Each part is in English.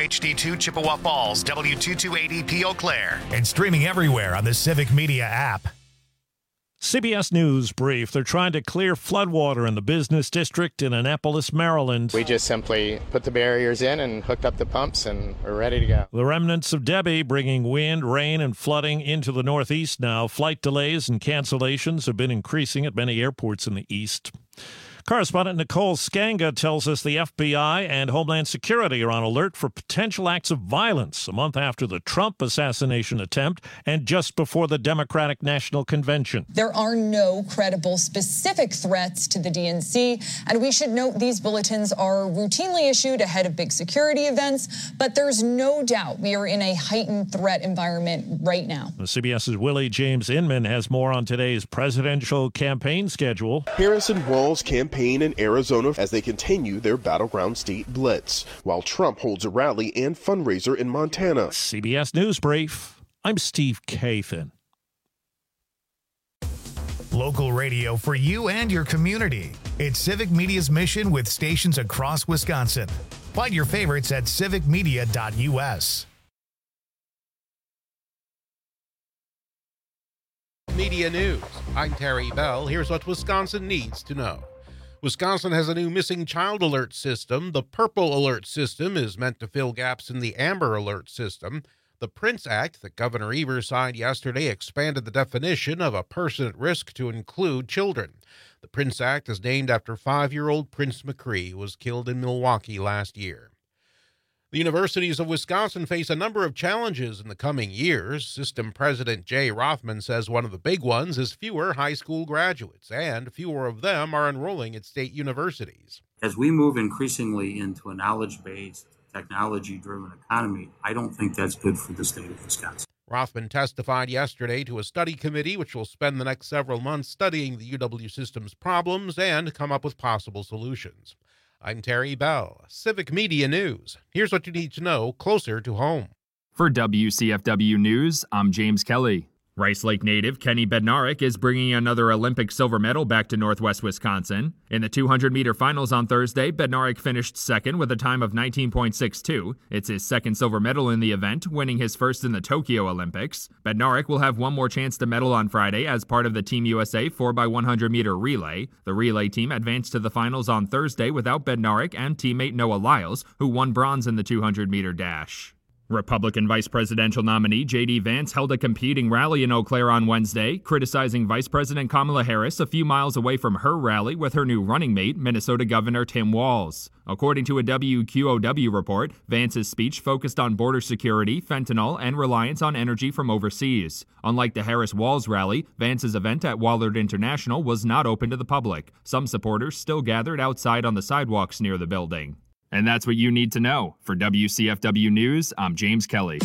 WHD2 Chippewa Falls, W228EP Eau Claire. And streaming everywhere on the Civic Media app. CBS News brief. They're trying to clear floodwater in the business district in Annapolis, Maryland. We just simply put the barriers in and hooked up the pumps, and we're ready to go. The remnants of Debbie bringing wind, rain, and flooding into the Northeast now. Flight delays and cancellations have been increasing at many airports in the East. Correspondent Nicole Skanga tells us the FBI and Homeland Security are on alert for potential acts of violence a month after the Trump assassination attempt and just before the Democratic National Convention. There are no credible specific threats to the DNC, and we should note these bulletins are routinely issued ahead of big security events, but there's no doubt we are in a heightened threat environment right now. CBS's Willie James Inman has more on today's presidential campaign schedule. Harrison Walls campaign in Arizona as they continue their battleground state blitz, while Trump holds a rally and fundraiser in Montana. CBS News Brief. I'm Steve Kathan. Local radio for you and your community. It's Civic Media's mission with stations across Wisconsin. Find your favorites at civicmedia.us. Media News. I'm Terry Bell. Here's what Wisconsin needs to know. Wisconsin has a new missing child alert system. The Purple Alert System is meant to fill gaps in the Amber Alert System. The Prince Act that Governor Evers signed yesterday expanded the definition of a person at risk to include children. The Prince Act is named after 5-year-old Prince McCree, who was killed in Milwaukee last year. The universities of Wisconsin face a number of challenges in the coming years. System President Jay Rothman says one of the big ones is fewer high school graduates, and fewer of them are enrolling at state universities. As we move increasingly into a knowledge-based, technology-driven economy, I don't think that's good for the state of Wisconsin. Rothman testified yesterday to a study committee which will spend the next several months studying the UW system's problems and come up with possible solutions. I'm Terry Bell, Civic Media News. Here's what you need to know closer to home. For WCFW News, I'm James Kelly. Rice Lake native Kenny Bednarik is bringing another Olympic silver medal back to Northwest Wisconsin. In the 200-meter finals on Thursday, Bednarik finished second with a time of 19.62. It's his second silver medal in the event, winning his first in the Tokyo Olympics. Bednarik will have one more chance to medal on Friday as part of the Team USA 4x100-meter relay. The relay team advanced to the finals on Thursday without Bednarik and teammate Noah Lyles, who won bronze in the 200-meter dash. Republican vice presidential nominee J.D. Vance held a competing rally in Eau Claire on Wednesday, criticizing Vice President Kamala Harris a few miles away from her rally with her new running mate, Minnesota Governor Tim Walz. According to a WQOW report, Vance's speech focused on border security, fentanyl, and reliance on energy from overseas. Unlike the Harris-Walz rally, Vance's event at Wallard International was not open to the public. Some supporters still gathered outside on the sidewalks near the building. And that's what you need to know. For WCFW News, I'm James Kelly.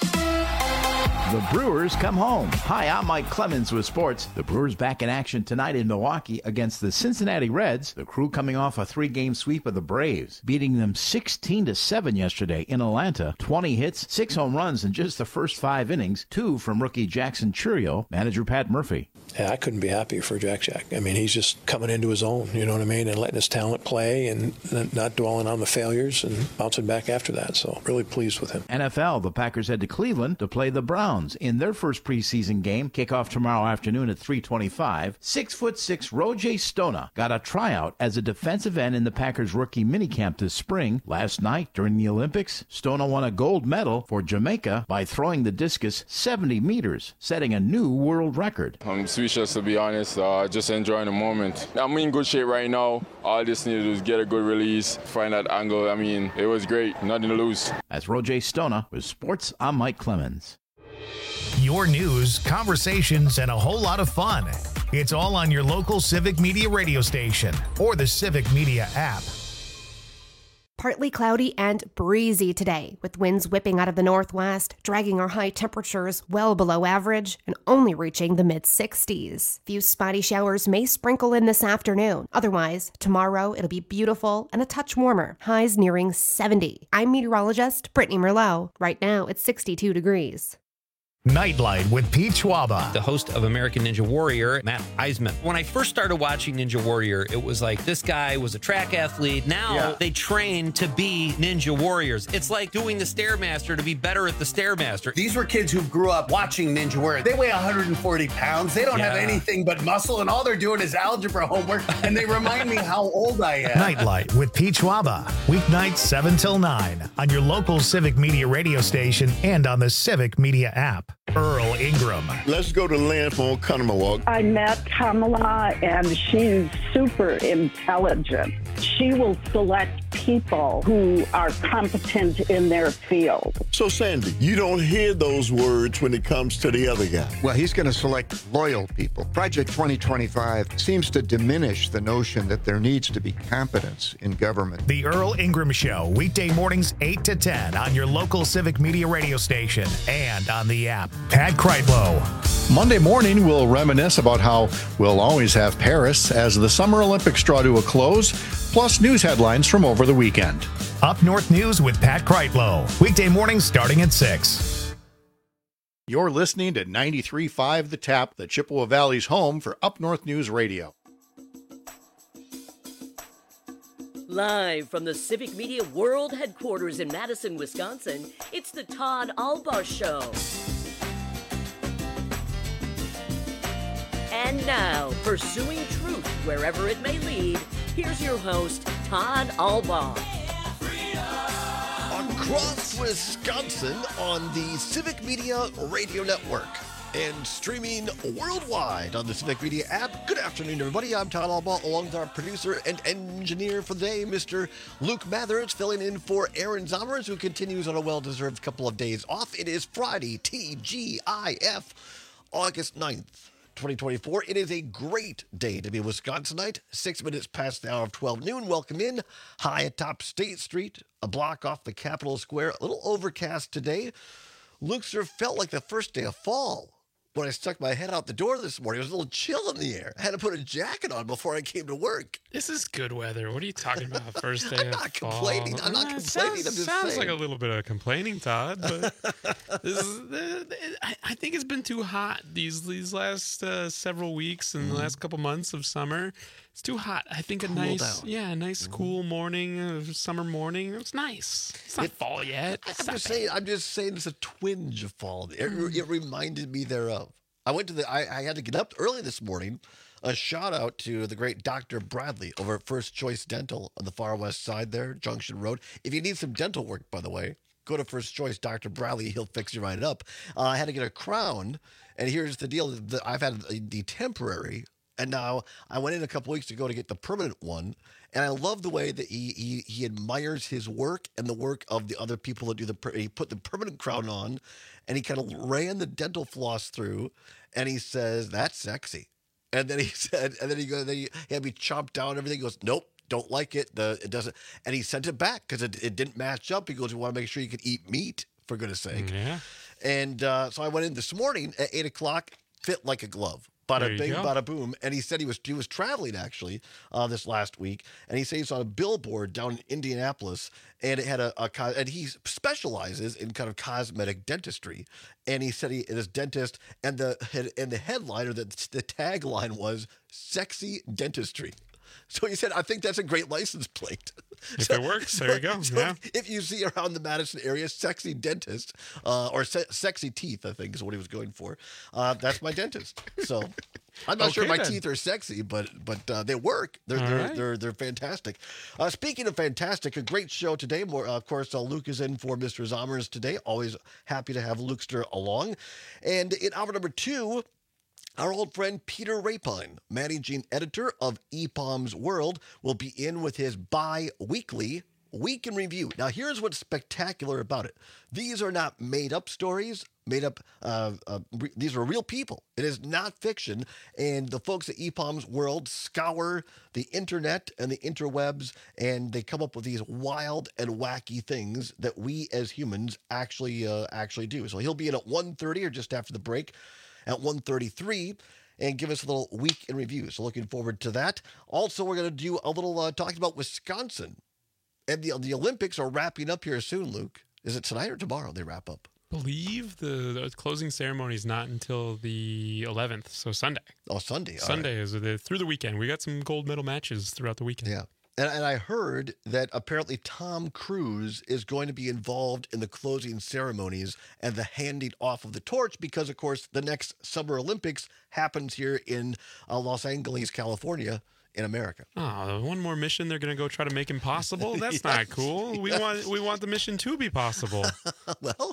The Brewers come home. Hi, I'm Mike Clemens with sports. The Brewers back in action tonight in Milwaukee against the Cincinnati Reds. The Crew coming off a 3-game sweep of the Braves, beating them 16-7 yesterday in Atlanta. 20 hits, 6 home runs in just the first 5 innings, 2 from rookie Jackson Chourio. Manager Pat Murphy. Yeah, I couldn't be happier for Jack. I mean, he's just coming into his own, you know what I mean, and letting his talent play and not dwelling on the failures and bouncing back after that. So really pleased with him. NFL, the Packers head to Cleveland to play the Browns in their first preseason game. Kickoff tomorrow afternoon at 3:25. 6'6" Roger Stona got a tryout as a defensive end in the Packers rookie minicamp this spring. Last night during the Olympics, Stona won a gold medal for Jamaica by throwing the discus 70 meters, setting a new world record. I'm speechless, to be honest. Just enjoying the moment. I'm in good shape right now. All I just need to do is get a good release, find that angle. I mean, it was great. Nothing to lose. That's Roger Stona with Sports. I'm Mike Clemens. Your news, conversations, and a whole lot of fun. It's all on your local Civic Media radio station or the Civic Media app. Partly cloudy and breezy today, with winds whipping out of the northwest, dragging our high temperatures well below average and only reaching the mid-60s. Few spotty showers may sprinkle in this afternoon. Otherwise, tomorrow it'll be beautiful and a touch warmer, highs nearing 70. I'm meteorologist Brittany Merlot. Right now, it's 62 degrees. Nightlight with Pete Schwaba. The host of American Ninja Warrior, Matt Eisman. When I first started watching Ninja Warrior, it was like this guy was a track athlete. Now they train to be Ninja Warriors. It's like doing the Stairmaster to be better at the Stairmaster. These were kids who grew up watching Ninja Warrior. They weigh 140 pounds. They don't have anything but muscle, and all they're doing is algebra homework, and they remind me how old I am. Nightlight with Pete Schwaba. Weeknights 7 till 9 on your local Civic Media radio station and on the Civic Media app. Earl Ingram. Let's go to Lynn from Oconomowoc. I met Kamala, and she's super intelligent. She will select people who are competent in their field. So, Sandy, you don't hear those words when it comes to the other guy. Well, he's going to select loyal people. Project 2025 seems to diminish the notion that there needs to be competence in government. The Earl Ingram Show, weekday mornings 8 to 10 on your local Civic Media radio station and on the app. Pat Kreitlow. Monday morning, we'll reminisce about how we'll always have Paris as the Summer Olympics draw to a close, plus news headlines from over the weekend. Up North News with Pat Kreitlow. Weekday mornings starting at 6. You're listening to 93.5 The Tap, the Chippewa Valley's home for Up North News Radio. Live from the Civic Media World Headquarters in Madison, Wisconsin, it's the Todd Albaugh Show. And now, pursuing truth wherever it may lead, here's your host, Todd Albaugh. Across Wisconsin on the Civic Media Radio Network and streaming worldwide on the Civic Media app. Good afternoon, everybody. I'm Todd Albaugh, along with our producer and engineer for the day, Mr. Luke Mathers, filling in for Aaron Zommers, who continues on a well-deserved couple of days off. It is Friday, TGIF, August 9th. 2024. It is a great day to be a Wisconsinite. 6 minutes past the hour of 12 noon. Welcome in. High atop State Street, a block off the Capitol Square. A little overcast today. Luxor felt like the first day of fall. When I stuck my head out the door this morning, it was a little chill in the air. I had to put a jacket on before I came to work. This is good weather. What are you talking about? First day I'm of not fall. complaining. I'm not complaining. I'm just sounds saying. like a little bit of complaining, Todd. But I think it's been too hot these last several weeks and the last couple months of summer. It's too hot. I think a nice cool morning, summer morning. It's nice. It's not fall yet. I'm just saying it's a twinge of fall. It reminded me thereof. I had to get up early this morning. A shout out to the great Dr. Bradley over at First Choice Dental on the far west side there, Junction Road. If you need some dental work, by the way, go to First Choice Dr. Bradley. He'll fix you right up. I had to get a crown, and here's the deal. I've had the temporary, and now I went in a couple weeks ago to get the permanent one. And I love the way that he admires his work and the work of the other people that do he put the permanent crown on, and he kind of ran the dental floss through, and he says, "That's sexy." And then he had me chomp down everything. He goes, "Nope, don't like it. It doesn't." And he sent it back because it didn't match up. He goes, "We want to make sure you can eat meat, for goodness sake." Yeah. And so I went in this morning at 8 o'clock, fit like a glove. Bada bing, bada boom. And he said he was traveling actually this last week, and he said he saw a billboard down in Indianapolis, and it had and he specializes in kind of cosmetic dentistry. And he said he is a dentist, and the headline or the tagline was "Sexy Dentistry." So he said, I think that's a great license plate. If it works, there you go. So if you see around the Madison area, sexy dentist, or sexy teeth, I think is what he was going for. That's my dentist. So I'm not sure my teeth are sexy, but they work. They're fantastic. Speaking of fantastic, a great show today. Of course, Luke is in for Mr. Zommers today. Always happy to have Lukester along. And in hour number 2, our old friend Peter Rapine, managing editor of EPOM's World, will be in with his bi-weekly Week in Review. Now, here's what's spectacular about it. These are not made-up stories, these are real people. It is not fiction, and the folks at EPOM's World scour the internet and the interwebs, and they come up with these wild and wacky things that we as humans actually do. So he'll be in at 1:30 or just after the break, at 1:33, and give us a little Week in Review. So looking forward to that. Also, we're going to do a little talking about Wisconsin. And the Olympics are wrapping up here soon, Luke. Is it tonight or tomorrow they wrap up? believe the closing ceremony is not until the 11th, so Sunday. Oh, Sunday. Sunday is through the weekend. We got some gold medal matches throughout the weekend. Yeah. And I heard that apparently Tom Cruise is going to be involved in the closing ceremonies and the handing off of the torch because, of course, the next Summer Olympics happens here in Los Angeles, California, in America. Oh, one more mission they're going to go try to make impossible? That's not cool. We want the mission to be possible. Well,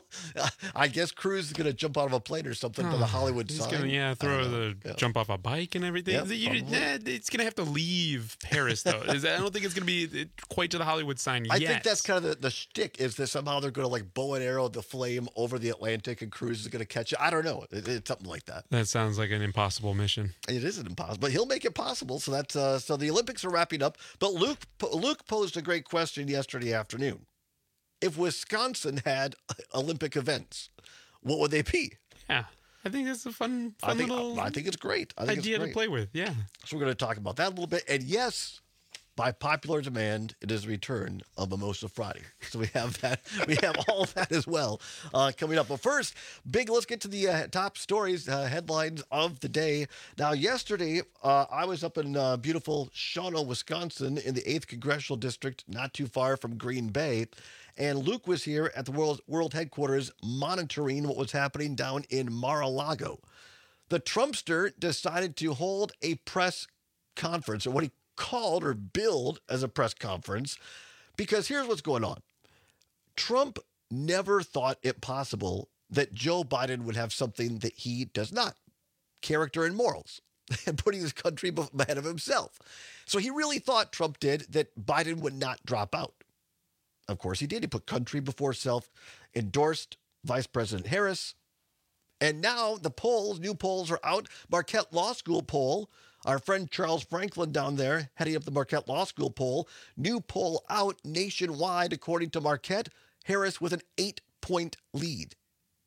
I guess Cruise is going to jump out of a plane or something for the Hollywood sign. He's going to jump off a bike and everything. Yep, it's going to have to leave Paris, though. I don't think it's going to be quite to the Hollywood sign yet. I think that's kind of the shtick, is that somehow they're going to like bow and arrow the flame over the Atlantic and Cruise is going to catch it. I don't know. It's something like that. That sounds like an impossible mission. It isn't impossible, but he'll make it possible. So that's so the Olympics are wrapping up. But Luke posed a great question yesterday afternoon. If Wisconsin had Olympic events, what would they be? Yeah, I think that's a fun little. I think it's great. Idea to play with. Yeah. So we're going to talk about that a little bit. And yes, by popular demand, it is the return of Mimosa Friday. So we have that. We have all that as well coming up. But first, let's get to the top stories, headlines of the day. Now, yesterday, I was up in beautiful Shawano, Wisconsin, in the 8th Congressional District, not too far from Green Bay. And Luke was here at the world headquarters monitoring what was happening down in Mar-a-Lago. The Trumpster decided to hold a press conference, or what he called or billed as a press conference, because here's what's going on. Trump never thought it possible that Joe Biden would have something that he does not, character and morals, and putting his country ahead of himself. So he really thought, Trump did, that Biden would not drop out. Of course he did. He put country before self, endorsed Vice President Harris. And now the new polls are out. Marquette Law School poll, our friend Charles Franklin down there, heading up the Marquette Law School poll, new poll out nationwide, according to Marquette, Harris with an 8-point lead.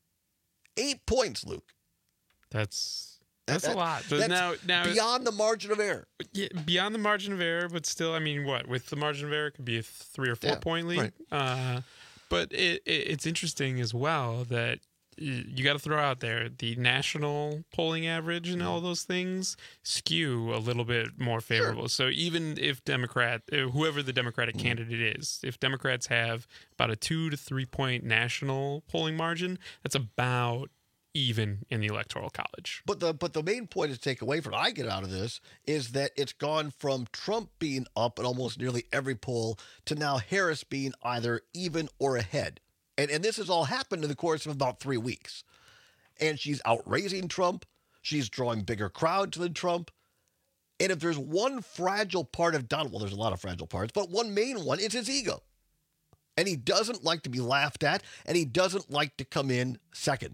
8 points, Luke. That's a lot. That's now beyond the margin of error. Yeah, beyond the margin of error, but still, I mean, with the margin of error, it could be a 3 or 4 point lead. Right. But it's interesting as well that you got to throw out there the national polling average and all those things skew a little bit more favorable. Sure. So even if whoever the Democratic candidate is, if Democrats have about a 2 to 3 point national polling margin, that's about even in the Electoral College. But the main point to take away from I get out of this is that it's gone from Trump being up in almost nearly every poll to now Harris being either even or ahead. And this has all happened in the course of about 3 weeks. And she's outraising Trump. She's drawing bigger crowds than Trump. And if there's one fragile part of Donald, well, there's a lot of fragile parts, but one main one is his ego. And he doesn't like to be laughed at, and he doesn't like to come in second.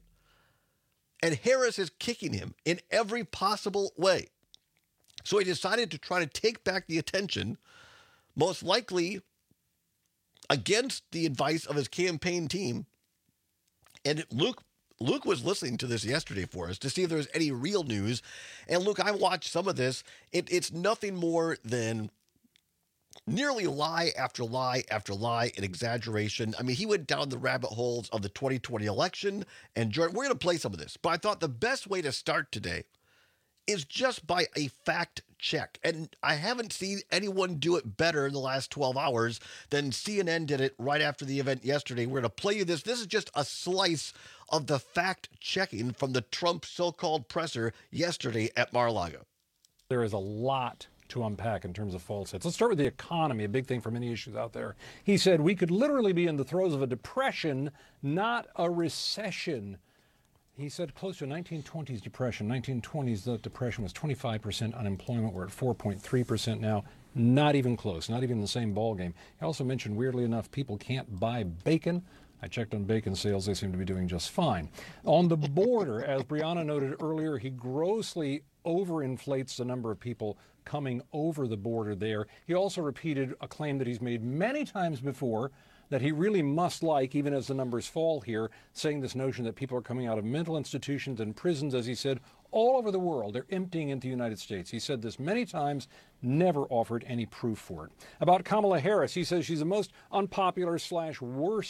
And Harris is kicking him in every possible way. So he decided to try to take back the attention, most likely against the advice of his campaign team. And Luke was listening to this yesterday for us to see if there was any real news. And Luke, I watched some of this. It's nothing more than nearly lie after lie after lie and exaggeration. I mean, he went down the rabbit holes of the 2020 election. And Jordan, we're going to play some of this. But I thought the best way to start today is just by a fact check. And I haven't seen anyone do it better in the last 12 hours than CNN did it right after the event yesterday. We're going to play you this. This is just a slice of the fact checking from the Trump so-called presser yesterday at Mar-a-Lago. There is a lot to unpack in terms of falsehoods. Let's start with the economy, a big thing for many issues out there. He said we could literally be in the throes of a depression, not a recession. He said close to a 1920s depression. 1920s, the depression was 25% unemployment. We're at 4.3% now. Not even close, not even the same ballgame. He also mentioned, weirdly enough, people can't buy bacon. I checked on bacon sales. They seem to be doing just fine. On the border, as Brianna noted earlier, he grossly overinflates the number of people coming over the border there. He also repeated a claim that he's made many times before, that he really must like, even as the numbers fall here, saying this notion that people are coming out of mental institutions and prisons, as he said, all over the world. They're emptying into the United States. He said this many times, never offered any proof for it. About Kamala Harris, he says she's the most unpopular / worst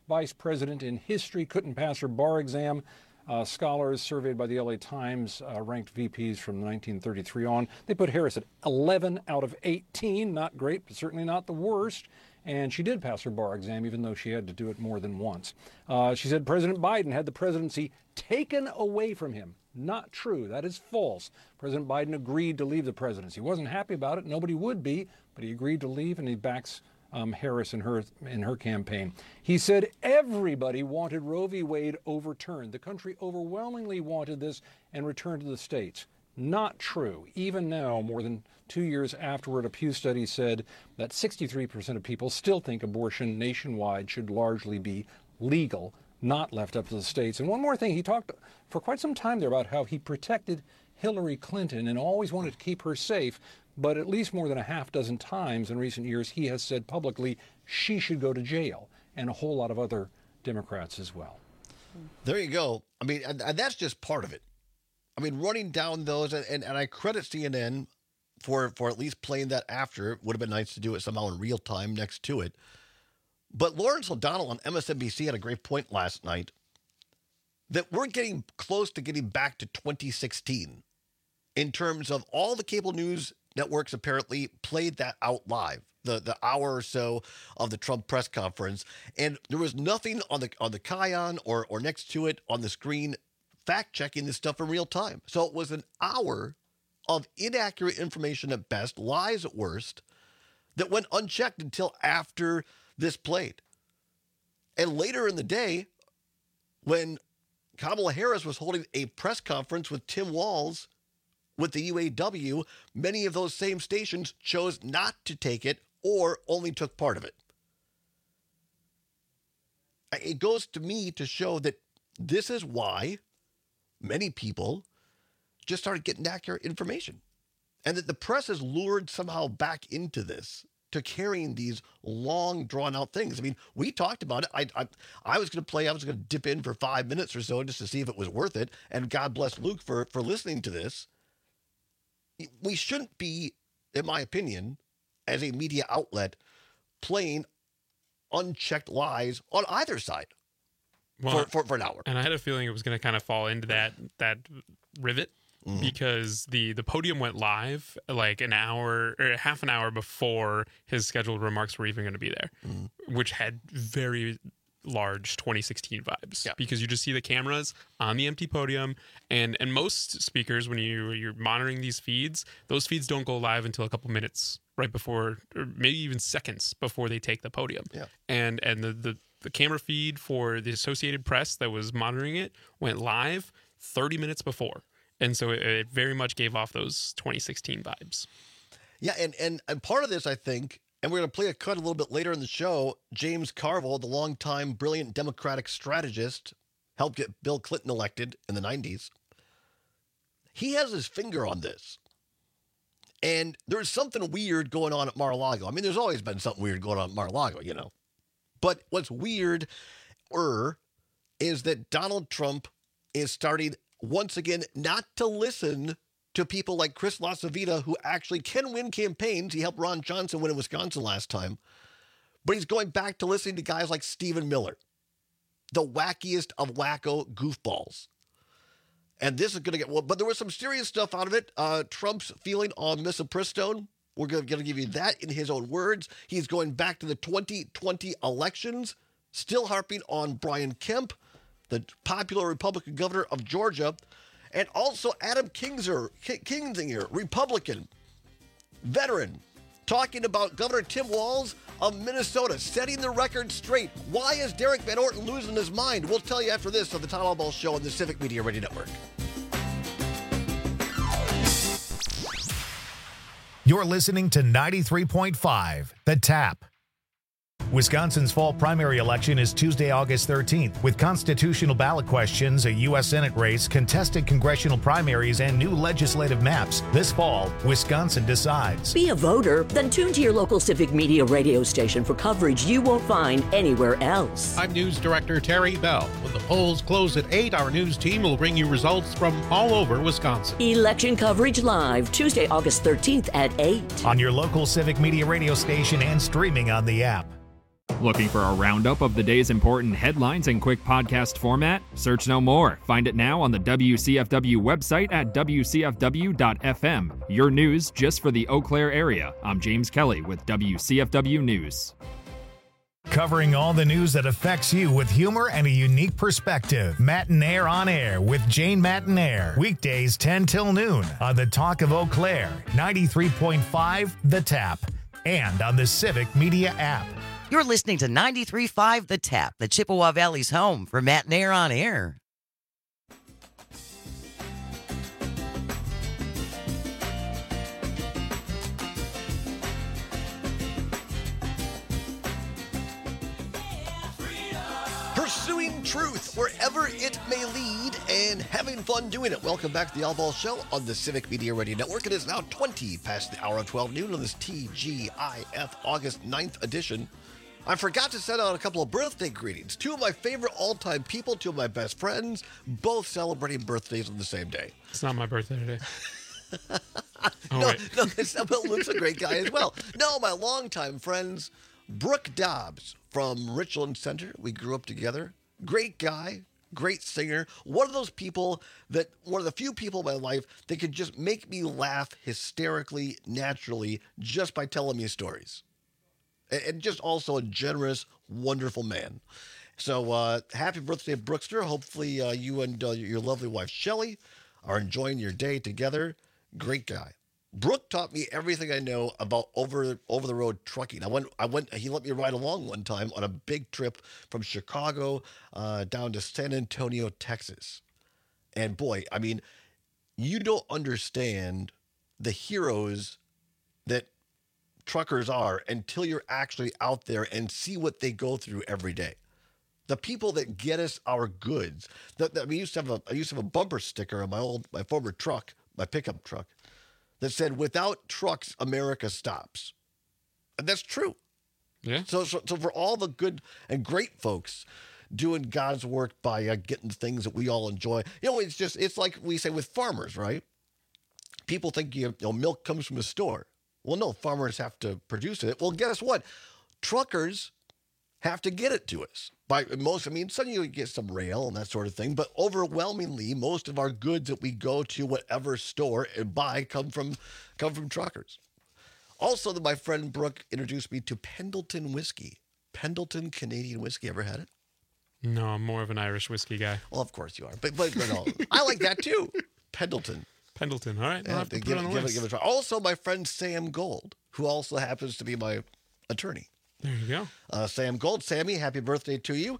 vice president in history, couldn't pass her bar exam. Scholars surveyed by the LA Times ranked VPs from 1933 on. They put Harris at 11 out of 18. Not great, but certainly not the worst. And she did pass her bar exam, even though she had to do it more than once. She said President Biden had the presidency taken away from him. Not true. That is false. President Biden agreed to leave the presidency. He wasn't happy about it. Nobody would be, but he agreed to leave, and he backs Harris in her campaign. He said everybody wanted Roe v. Wade overturned. The country overwhelmingly wanted this and returned to the states. Not true. Even now, more than 2 years afterward, a Pew study said that 63% of people still think abortion nationwide should largely be legal, not left up to the states. And one more thing, he talked for quite some time there about how he protected Hillary Clinton and always wanted to keep her safe. But at least more than a half dozen times in recent years, he has said publicly she should go to jail, and a whole lot of other Democrats as well. There you go. I mean, and that's just part of it. I mean, running down those, and I credit CNN for at least playing that after. It would have been nice to do it somehow in real time next to it. But Lawrence O'Donnell on MSNBC had a great point last night that we're getting close to getting back to 2016 in terms of all the cable news networks apparently played that out live, the hour or so of the Trump press conference, and there was nothing on the Kion or next to it on the screen fact-checking this stuff in real time. So it was an hour of inaccurate information at best, lies at worst, that went unchecked until after this played. And later in the day, when Kamala Harris was holding a press conference with Tim Walz with the UAW, many of those same stations chose not to take it or only took part of it. It goes to me to show that this is why many people just started getting accurate information, and that the press is lured somehow back into this, to carrying these long, drawn-out things. I mean, we talked about it. I was going to dip in for 5 minutes or so just to see if it was worth it, and God bless Luke for listening to this. We shouldn't be, in my opinion, as a media outlet, playing unchecked lies on either side for an hour. And I had a feeling it was going to kind of fall into that rivet, because the podium went live like an hour or half an hour before his scheduled remarks were even going to be there, which had very large 2016 vibes, because you just see the cameras on the empty podium, and most speakers, when you're monitoring these feeds, those feeds don't go live until a couple minutes right before, or maybe even seconds before they take the podium. And the camera feed for the Associated Press that was monitoring it went live 30 minutes before, and so it very much gave off those 2016 vibes. Yeah, and part of this, I think, and we're going to play a cut a little bit later in the show, James Carville, the longtime brilliant Democratic strategist, helped get Bill Clinton elected in the 90s. He has his finger on this. And there's something weird going on at Mar-a-Lago. I mean, there's always been something weird going on at Mar-a-Lago, you know. But what's weird is that Donald Trump is starting once again not to listen to people like Chris LaCivita, who actually can win campaigns. He helped Ron Johnson win in Wisconsin last time. But he's going back to listening to guys like Stephen Miller, the wackiest of wacko goofballs. And this is going to get, well, but there was some serious stuff out of it. Trump's feeling on misoprostone. We're going to give you that in his own words. He's going back to the 2020 elections, still harping on Brian Kemp, the popular Republican governor of Georgia, and also Adam Kinzinger, Republican, veteran, talking about Governor Tim Walz of Minnesota, setting the record straight. Why is Derek Van Orton losing his mind? We'll tell you after this on the Todd Albaugh Show on the Civic Media Radio Network. You're listening to 93.5, The Tap. Wisconsin's fall primary election is Tuesday, August 13th, with constitutional ballot questions, a U.S. Senate race, contested congressional primaries, and new legislative maps. This fall, Wisconsin decides. Be a voter? Then tune to your local Civic Media radio station for coverage you won't find anywhere else. I'm News Director Terry Bell. When the polls close at 8, our news team will bring you results from all over Wisconsin. Election coverage live, Tuesday, August 13th at 8. On your local Civic Media radio station and streaming on the app. Looking for a roundup of the day's important headlines in quick podcast format? Search no more. Find it now on the WCFW website at WCFW.FM. Your news just for the Eau Claire area. I'm James Kelly with WCFW News. Covering all the news that affects you with humor and a unique perspective. Matinaire on Air with Jane Matinaire. Weekdays 10 till noon on the Talk of Eau Claire, 93.5 The Tap, and on the Civic Media app. You're listening to 93.5 The Tap, the Chippewa Valley's home for Matinaire on Air. Pursuing truth wherever it may lead and having fun doing it. Welcome back to the All Ball Show on the Civic Media Radio Network. It is now 20 past the hour of 12 noon on this TGIF August 9th edition. I forgot to send out a couple of birthday greetings. Two of my favorite all-time people, two of my best friends, both celebrating birthdays on the same day. It's not my birthday today. No, Luke's a great guy as well. No, my longtime friends, Brooke Dobbs from Richland Center. We grew up together. Great guy, great singer. One of those people that, one of the few people in my life that could just make me laugh hysterically, naturally, just by telling me stories. And just also a generous, wonderful man. So happy birthday, Brookster. Hopefully you and your lovely wife, Shelly, are enjoying your day together. Great guy. Brooke taught me everything I know about over the road trucking. He let me ride along one time on a big trip from Chicago down to San Antonio, Texas. And boy, I mean, you don't understand the heroes that truckers are until you're actually out there and see what they go through every day. The people that get us our goods. I used to have a bumper sticker on my former truck, my pickup truck, that said, "Without trucks, America stops." And that's true. Yeah. So for all the good and great folks doing God's work by getting things that we all enjoy, it's like we say with farmers, right? People think milk comes from a store. Well, no, farmers have to produce it. Well, guess what? Truckers have to get it to us. Some you get some rail and that sort of thing, but overwhelmingly, most of our goods that we go to whatever store and buy come from truckers. Also, my friend Brooke introduced me to Pendleton whiskey. Pendleton Canadian whiskey. Ever had it? No, I'm more of an Irish whiskey guy. Well, of course you are, but no, I like that too. Pendleton. All right. Yeah, give it a try. Also, my friend Sam Gold, who also happens to be my attorney. There you go. Sam Gold. Sammy, happy birthday to you.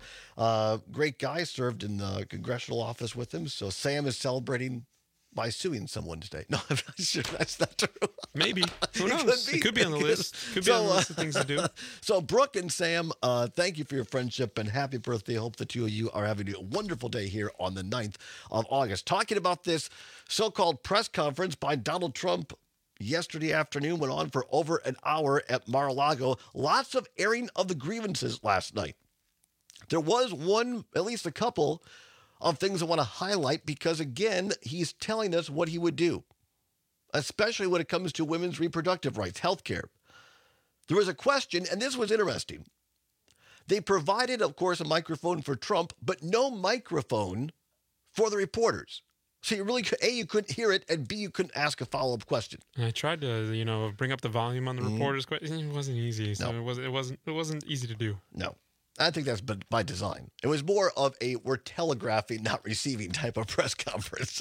Great guy, served in the congressional office with him. So Sam is celebrating by suing someone today. No, I'm not sure that's not true. Maybe. Who knows? It could be on the list. Could be on the list of things to do. So Brooke and Sam, thank you for your friendship and happy birthday. Hope the two of you are having a wonderful day here on the 9th of August. Talking about this so-called press conference by Donald Trump yesterday afternoon, went on for over an hour at Mar-a-Lago. Lots of airing of the grievances last night. There was at least a couple of things I want to highlight because, again, he's telling us what he would do, especially when it comes to women's reproductive rights, health care. There was a question, and this was interesting. They provided, of course, a microphone for Trump, but no microphone for the reporters. So you really, A, you couldn't hear it, and B, you couldn't ask a follow-up question. And I tried to, bring up the volume on the reporters' question. It wasn't easy. So no. It wasn't easy to do. No. I think that's by design. It was more of a we're telegraphing, not receiving type of press conference.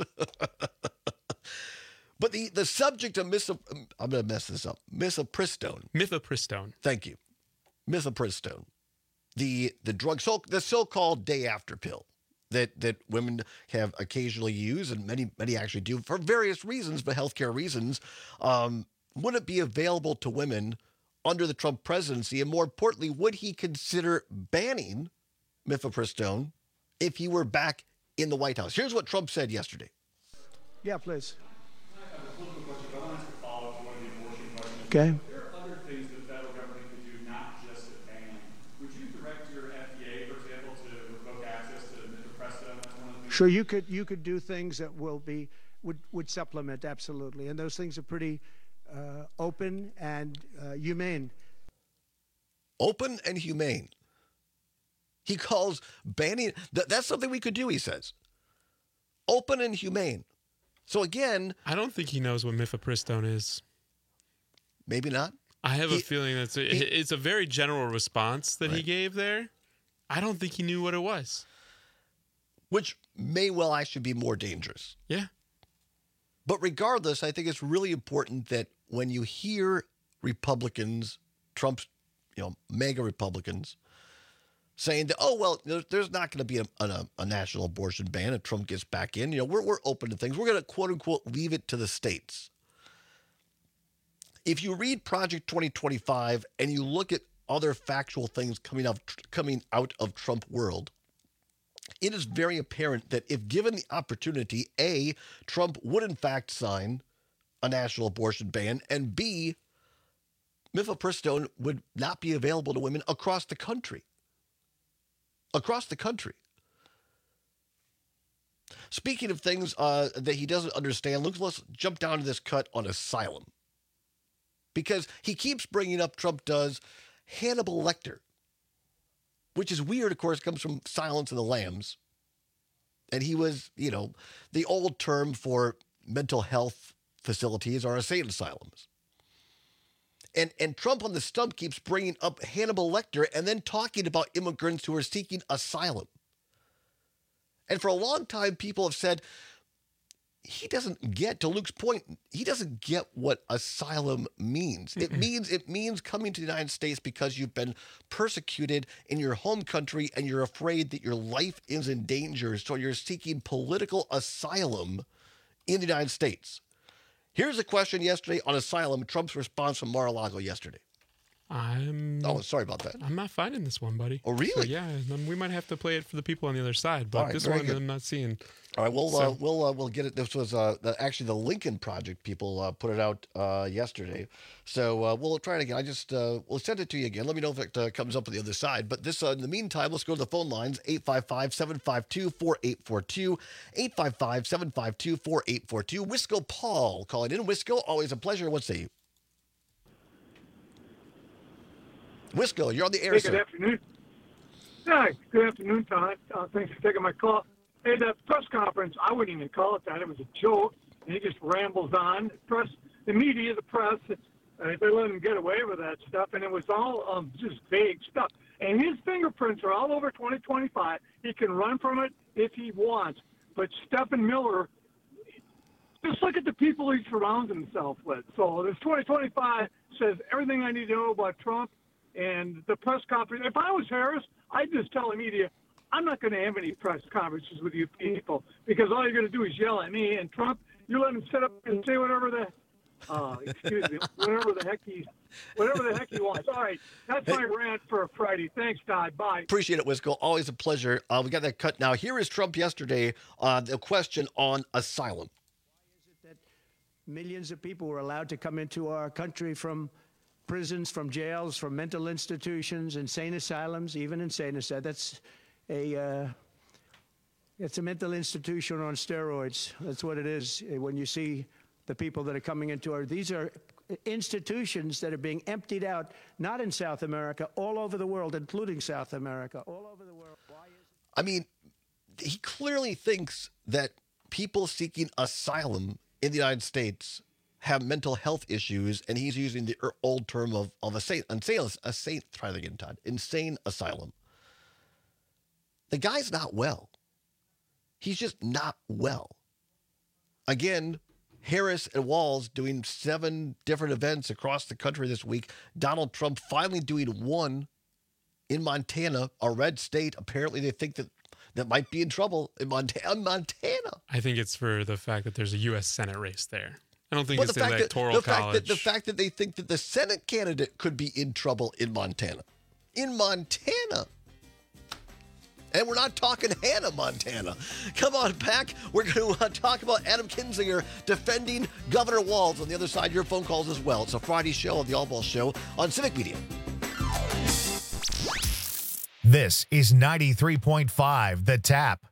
But the subject of I'm going to mess this up. Mifepristone. Mifepristone. Thank you. Mifepristone. The drug, the so-called day after pill that women have occasionally used, and many actually do for various reasons, but healthcare reasons. Would it be available to women under the Trump presidency? And more importantly, would he consider banning mifepristone if he were back in the White House? Here's what Trump said yesterday. Yeah, please. Okay. There are other things the federal government could do, not just a ban. Would you direct your FDA, for example, to revoke access to mifepristone? That's one of the things. Sure, you could do things that would supplement, absolutely, and those things are pretty open and humane. Open and humane. He calls banning, that's something we could do, he says. Open and humane. So again... I don't think he knows what mifepristone is. Maybe not. I have a feeling it's a very general response that he gave there. I don't think he knew what it was. Which may well actually be more dangerous. Yeah. But regardless, I think it's really important that when you hear Republicans, Trump's, MAGA Republicans, saying that, oh, well, there's not going to be a national abortion ban if Trump gets back in. We're open to things. We're going to, quote unquote, leave it to the states. If you read Project 2025 and you look at other factual things coming out of Trump world, it is very apparent that if given the opportunity, A, Trump would in fact sign a national abortion ban, and B, mifepristone would not be available to women across the country. Across the country. Speaking of things that he doesn't understand, let's jump down to this cut on asylum. Because he keeps bringing up, Trump does, Hannibal Lecter. Which is weird, of course, comes from Silence of the Lambs. And he was, the old term for mental health facilities are insane asylums. And Trump on the stump keeps bringing up Hannibal Lecter and then talking about immigrants who are seeking asylum. And for a long time, people have said, he doesn't get, to Luke's point, he doesn't get what asylum means. Mm-mm. It means coming to the United States because you've been persecuted in your home country and you're afraid that your life is in danger. So you're seeking political asylum in the United States. Here's a question yesterday on asylum, Trump's response from Mar-a-Lago yesterday. Oh, sorry about that. I'm not finding this one, buddy. Oh, really? So, yeah, we might have to play it for the people on the other side, but this one I'm not seeing. All right, we'll get it. This was actually the Lincoln Project people put it out yesterday, so we'll try it again. We'll send it to you again. Let me know if it comes up on the other side. But this, in the meantime, let's go to the phone lines: 855-752-4842, 855-752-4842. Wisco Paul calling in. Wisco, always a pleasure. What say you? Wisco, you're on the air, sir. Good afternoon. Hi, good afternoon, Todd. Thanks for taking my call. Hey, that press conference, I wouldn't even call it that. It was a joke, and he just rambles on. The media, the press, they let him get away with that stuff, and it was all just vague stuff. And his fingerprints are all over 2025. He can run from it if he wants. But Stephen Miller, just look at the people he surrounds himself with. So this 2025 says everything I need to know about Trump. And the press conference, if I was Harris, I'd just tell the media, I'm not going to have any press conferences with you people because all you're going to do is yell at me. And Trump, you let him sit up and say whatever the heck he wants. All right, that's my rant for Friday. Thanks, Todd. Bye. Appreciate it, Wisco. Always a pleasure. We got that cut now. Here is Trump yesterday. The question on asylum. Why is it that millions of people were allowed to come into our country from prisons, from jails, from mental institutions, insane asylums, even insane asylums? It's a mental institution on steroids. That's what it is. When you see the people that are coming into these are institutions that are being emptied out, not in South America, all over the world, including South America, all over the world. Why is it? I mean, he clearly thinks that people seeking asylum in the United States have mental health issues, and he's using the old term of insane asylum. The guy's not well. He's just not well. Again, Harris and Walz doing 7 different events across the country this week. Donald Trump finally doing one in Montana, a red state. Apparently they think that might be in trouble in Montana. I think it's for the fact that there's a U.S. Senate race there. I don't think it's the Electoral College. The fact that they think that the Senate candidate could be in trouble in Montana. In Montana. And we're not talking Hannah, Montana. Come on back. We're going to talk about Adam Kinzinger defending Governor Walz on the other side. Your phone calls as well. It's a Friday show on the All Ball Show on Civic Media. This is 93.5 The Tap.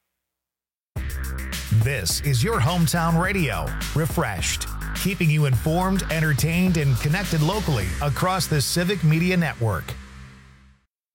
This is your hometown radio, refreshed, keeping you informed, entertained, and connected locally across the Civic Media Network.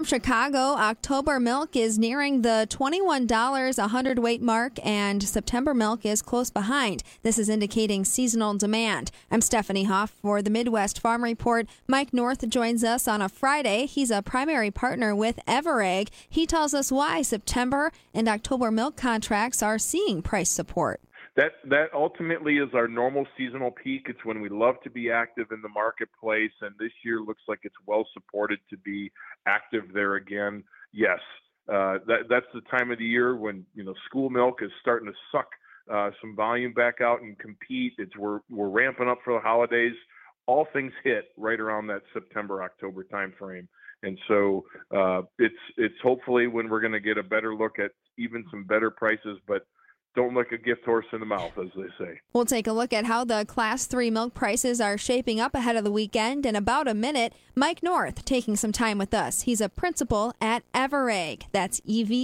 Chicago, October milk is nearing the $21 a hundredweight mark, and September milk is close behind. This is indicating seasonal demand. I'm Stephanie Hoff for the Midwest Farm Report. Mike North joins us on a Friday. He's a primary partner with Everegg. He tells us why September and October milk contracts are seeing price support. That ultimately is our normal seasonal peak. It's when we love to be active in the marketplace, and this year looks like it's well supported to be active there again. Yes, that's the time of the year when school milk is starting to suck some volume back out and compete. We're ramping up for the holidays. All things hit right around that September-October timeframe. And so it's hopefully when we're going to get a better look at even some better prices, but don't look a gift horse in the mouth, as they say. We'll take a look at how the Class 3 milk prices are shaping up ahead of the weekend in about a minute. Mike North taking some time with us. He's a principal at Everegg. That's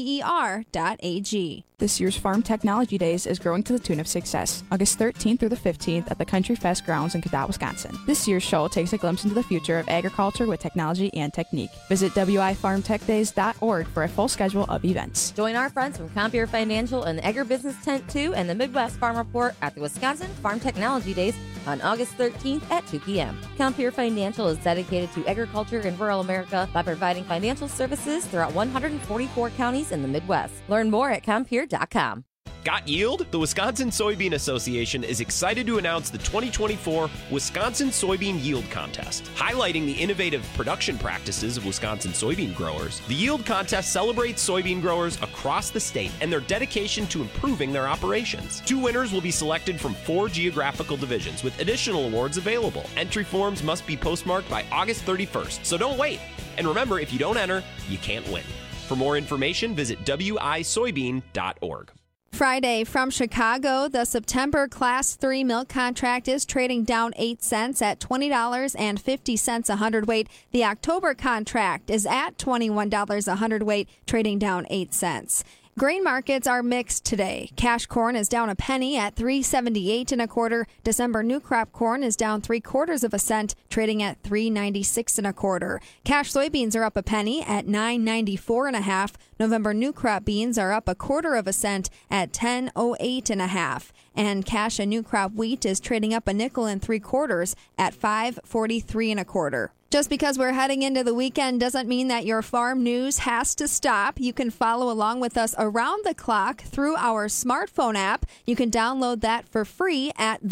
EVER.AG. This year's Farm Technology Days is growing to the tune of success. August 13th through the 15th at the Country Fest grounds in Cadott, Wisconsin. This year's show takes a glimpse into the future of agriculture with technology and technique. Visit wifarmtechdays.org for a full schedule of events. Join our friends from Compeer Financial and the Agribusiness Tent 2 and the Midwest Farm Report at the Wisconsin Farm Technology Days on August 13th at 2 p.m. Compeer Financial is dedicated to agriculture in rural America by providing financial services throughout 144 counties in the Midwest. Learn more at Compeer.com. Got yield? The Wisconsin Soybean Association is excited to announce the 2024 Wisconsin Soybean Yield Contest. Highlighting the innovative production practices of Wisconsin soybean growers, the Yield Contest celebrates soybean growers across the state and their dedication to improving their operations. 2 winners will be selected from 4 geographical divisions with additional awards available. Entry forms must be postmarked by August 31st, so don't wait. And remember, if you don't enter, you can't win. For more information, visit wisoybean.org. Friday from Chicago, the September Class 3 milk contract is trading down 8 cents at $20.50 a hundredweight. The October contract is at $21 a hundredweight, trading down 8 cents. Grain markets are mixed today. Cash corn is down a penny at $3.78 1/4. December new crop corn is down 3/4 cent, trading at $3.96 1/4. Cash soybeans are up a penny at $9.94 1/2. November new crop beans are up 1/4 cent at $10.08 1/2. And cash and new crop wheat is trading up a nickel and 3/4 at $5.43 1/4. Just because we're heading into the weekend doesn't mean that your farm news has to stop. You can follow along with us around the clock through our smartphone app. You can download that for free at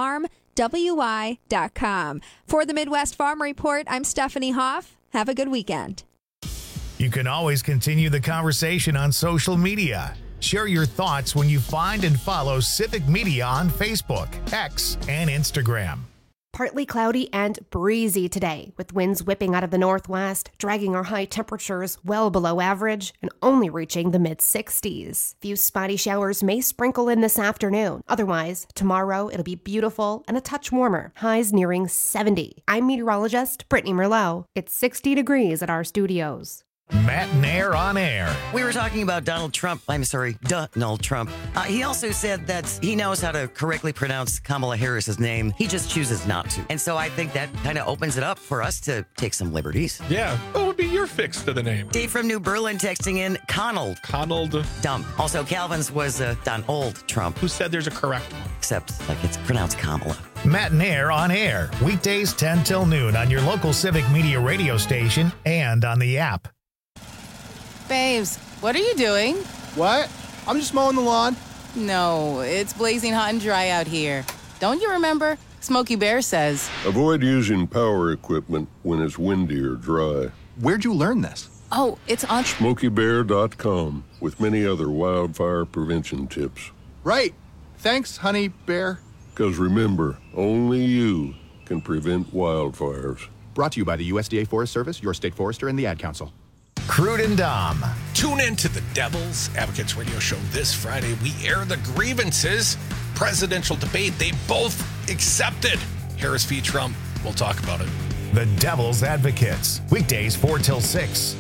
thefarmwi.com. For the Midwest Farm Report, I'm Stephanie Hoff. Have a good weekend. You can always continue the conversation on social media. Share your thoughts when you find and follow Civic Media on Facebook, X, and Instagram. Partly cloudy and breezy today, with winds whipping out of the northwest, dragging our high temperatures well below average and only reaching the mid-60s. Few spotty showers may sprinkle in this afternoon. Otherwise, tomorrow it'll be beautiful and a touch warmer, highs nearing 70. I'm meteorologist Brittany Merlot. It's 60 degrees at our studios. Matt Nair on air. We were talking about Donald Trump. Donald Trump. He also said that he knows how to correctly pronounce Kamala Harris's name. He just chooses not to. And so I think that kind of opens it up for us to take some liberties. Yeah. What would be your fix to the name? Dave from New Berlin texting in Conald. Dumb. Also, Calvin's was Donald Trump. Who said there's a correct one? Except like it's pronounced Kamala. Matt Nair on air. Weekdays 10 till noon on your local Civic Media radio station and on the app. Babes, what are you doing? What? I'm just mowing the lawn. No, it's blazing hot and dry out here. Don't you remember? Smokey Bear says. Avoid using power equipment when it's windy or dry. Where'd you learn this? Oh, it's on SmokeyBear.com with many other wildfire prevention tips. Right. Thanks, Honey Bear. Because remember, only you can prevent wildfires. Brought to you by the USDA Forest Service, your state forester, and the Ad Council. Crude and Dom. Tune in to the Devil's Advocates radio show this Friday. We air the grievances. Presidential debate. They both accepted Harris v. Trump. We'll talk about it. The Devil's Advocates. Weekdays 4 till 6.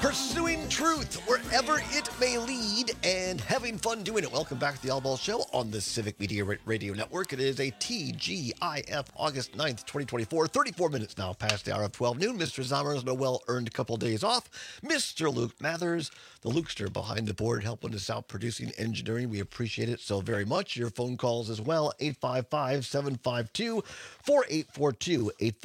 Pursuing truth wherever it may lead and having fun doing it. Welcome back to the All Ball Show on the Civic Media Radio Network. It is a TGIF August 9th, 2024. 34 minutes now past the hour of 12 noon. Mr. Zommers, no well-earned couple days off. Mr. Luke Mathers, the Lukester behind the board, helping us out producing engineering. We appreciate it so very much. Your phone calls as well, 855-752-4842.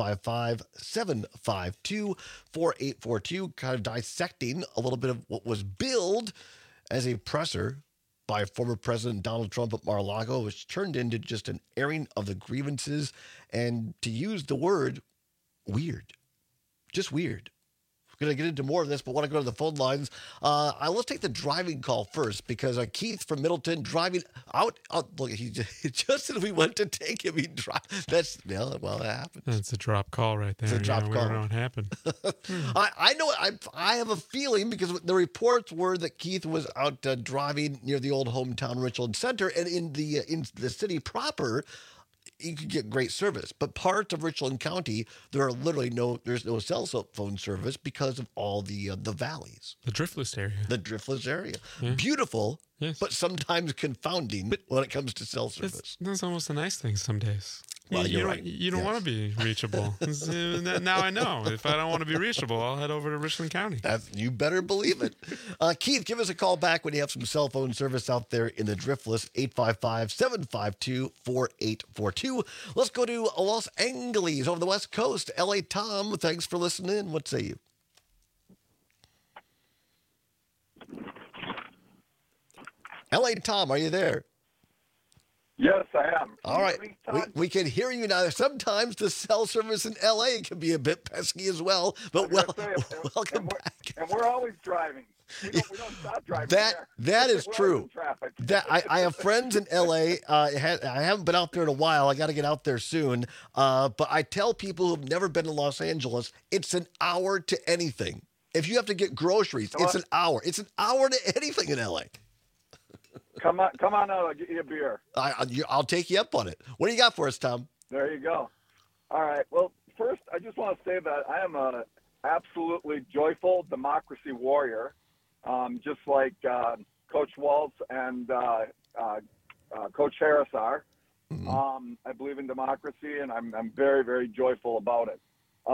855-752-4842. Kind of dissecting a little bit of what was billed as a presser by former President Donald Trump at Mar-a-Lago, which turned into just an airing of the grievances and, to use the word, weird. Just weird. We're going to get into more of this, but want to go to the phone lines. Let's take the driving call first, because Keith from Middleton driving out. Look, he just as we went to take him, he dropped. That happened. That's a drop call right there. It's a drop call. We don't know what happened. I know. I have a feeling, because the reports were that Keith was out driving near the old hometown Richland Center, and in the city proper, you could get great service. But parts of Richland County, there's no cell phone service because of all the valleys. The Driftless area. The Driftless area. Yeah. Beautiful, yes, but sometimes confounding when it comes to cell service. That's almost a nice thing some days. Well, you're right. You don't want to be reachable. Now I know. If I don't want to be reachable, I'll head over to Richland County. You better believe it. Keith, give us a call back when you have some cell phone service out there in the Driftless, 855-752-4842. Let's go to Los Angeles over the West Coast. L.A. Tom, thanks for listening. What say you? L.A. Tom, are you there? Yes, I am. All right. We can hear you now. Sometimes the cell service in L.A. can be a bit pesky as well, but welcome back. And we're always driving. We don't stop driving. That is true. I have friends in L.A. I haven't been out there in a while. I got to get out there soon. But I tell people who've never been to Los Angeles, it's an hour to anything. If you have to get groceries, it's an hour. It's an hour to anything in L.A. Come on out. I'll get you a beer. I'll take you up on it. What do you got for us, Tom? There you go. All right. Well, first, I just want to say that I am a absolutely joyful democracy warrior, just like Coach Waltz and Coach Harris are. Mm-hmm. I believe in democracy, and I'm very, very joyful about it.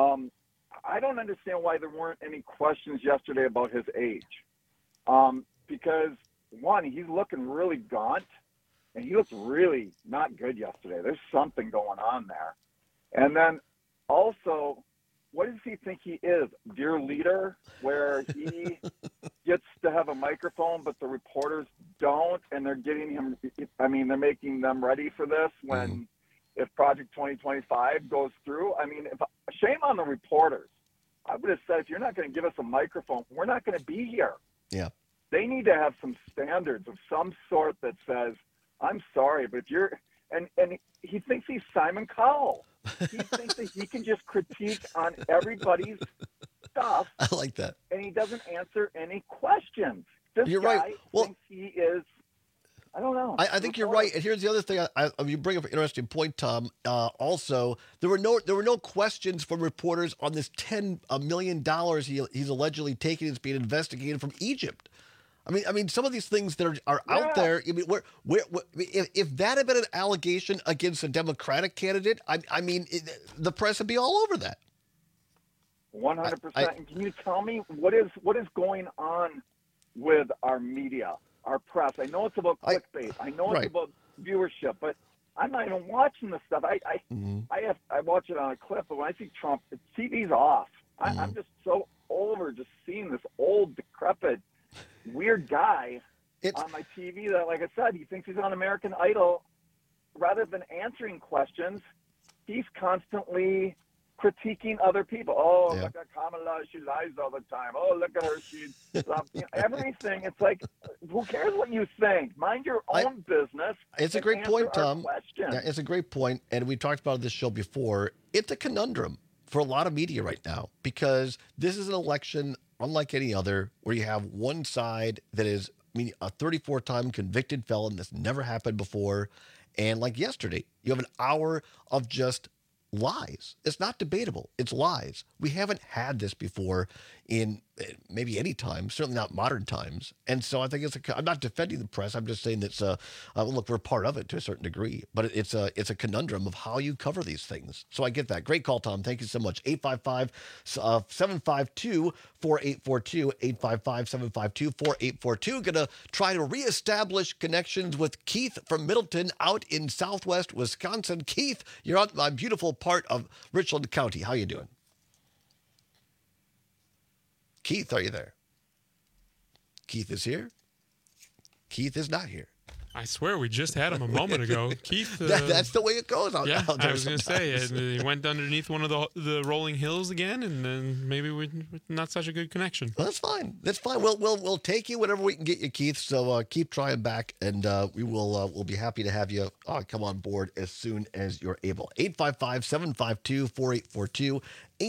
I don't understand why there weren't any questions yesterday about his age, because one, he's looking really gaunt, and he looked really not good yesterday. There's something going on there. And then also, what does he think he is? Dear leader, where he gets to have a microphone, but the reporters don't, and they're they're making them ready for this when, if Project 2025 goes through. Shame on the reporters. I would have said, if you're not going to give us a microphone, we're not going to be here. Yeah. They need to have some standards of some sort that says, I'm sorry, but and he thinks he's Simon Cowell. He thinks that he can just critique on everybody's stuff. I like that. And he doesn't answer any questions. You're right. Well, thinks he is, I don't know. I think you're right. And here's the other thing. You bring up an interesting point, Tom. Also, there were no questions from reporters on this $10 million he's allegedly taking that's being investigated from Egypt. I mean, some of these things that are out there. If that had been an allegation against a Democratic candidate, the press would be all over that. 100%. And can you tell me what is going on with our media, our press? I know it's about clickbait. I know it's about viewership, but I'm not even watching this stuff. I watch it on a clip, but when I see Trump, the TV's off. I'm just so over just seeing this old, decrepit, weird guy on my TV that, like I said, he thinks he's on American Idol. Rather than answering questions, he's constantly critiquing other people. Oh, look at Kamala, she lies all the time. Oh, look at her, she's everything. It's like, who cares what you think? Mind your own business. It's a great point, Tom. Yeah, it's a great point, and we talked about this show before. It's a conundrum for a lot of media right now, because this is an election unlike any other, where you have one side that is, a 34-time convicted felon that's never happened before, and like yesterday, you have an hour of just lies. It's not debatable. It's lies. We haven't had this before in maybe any time, certainly not modern times. And so I think I'm not defending the press. I'm just saying that look, we're part of it to a certain degree, but it's a conundrum of how you cover these things. So I get that. Great call, Tom. Thank you so much. 855-752-4842, 855-752-4842. Going to try to reestablish connections with Keith from Middleton out in southwest Wisconsin. Keith, you're on my beautiful part of Richland County. How you doing? Keith, are you there? Keith is here. Keith is not here. I swear we just had him a moment ago. Keith. That's the way it goes out, yeah, out there. I was going to say, he went underneath one of the rolling hills again, and then maybe we're not such a good connection. Well, that's fine. That's fine. We'll take you whenever we can get you, Keith. So keep trying back, and we'll be happy to have you come on board as soon as you're able. 855-752-4842,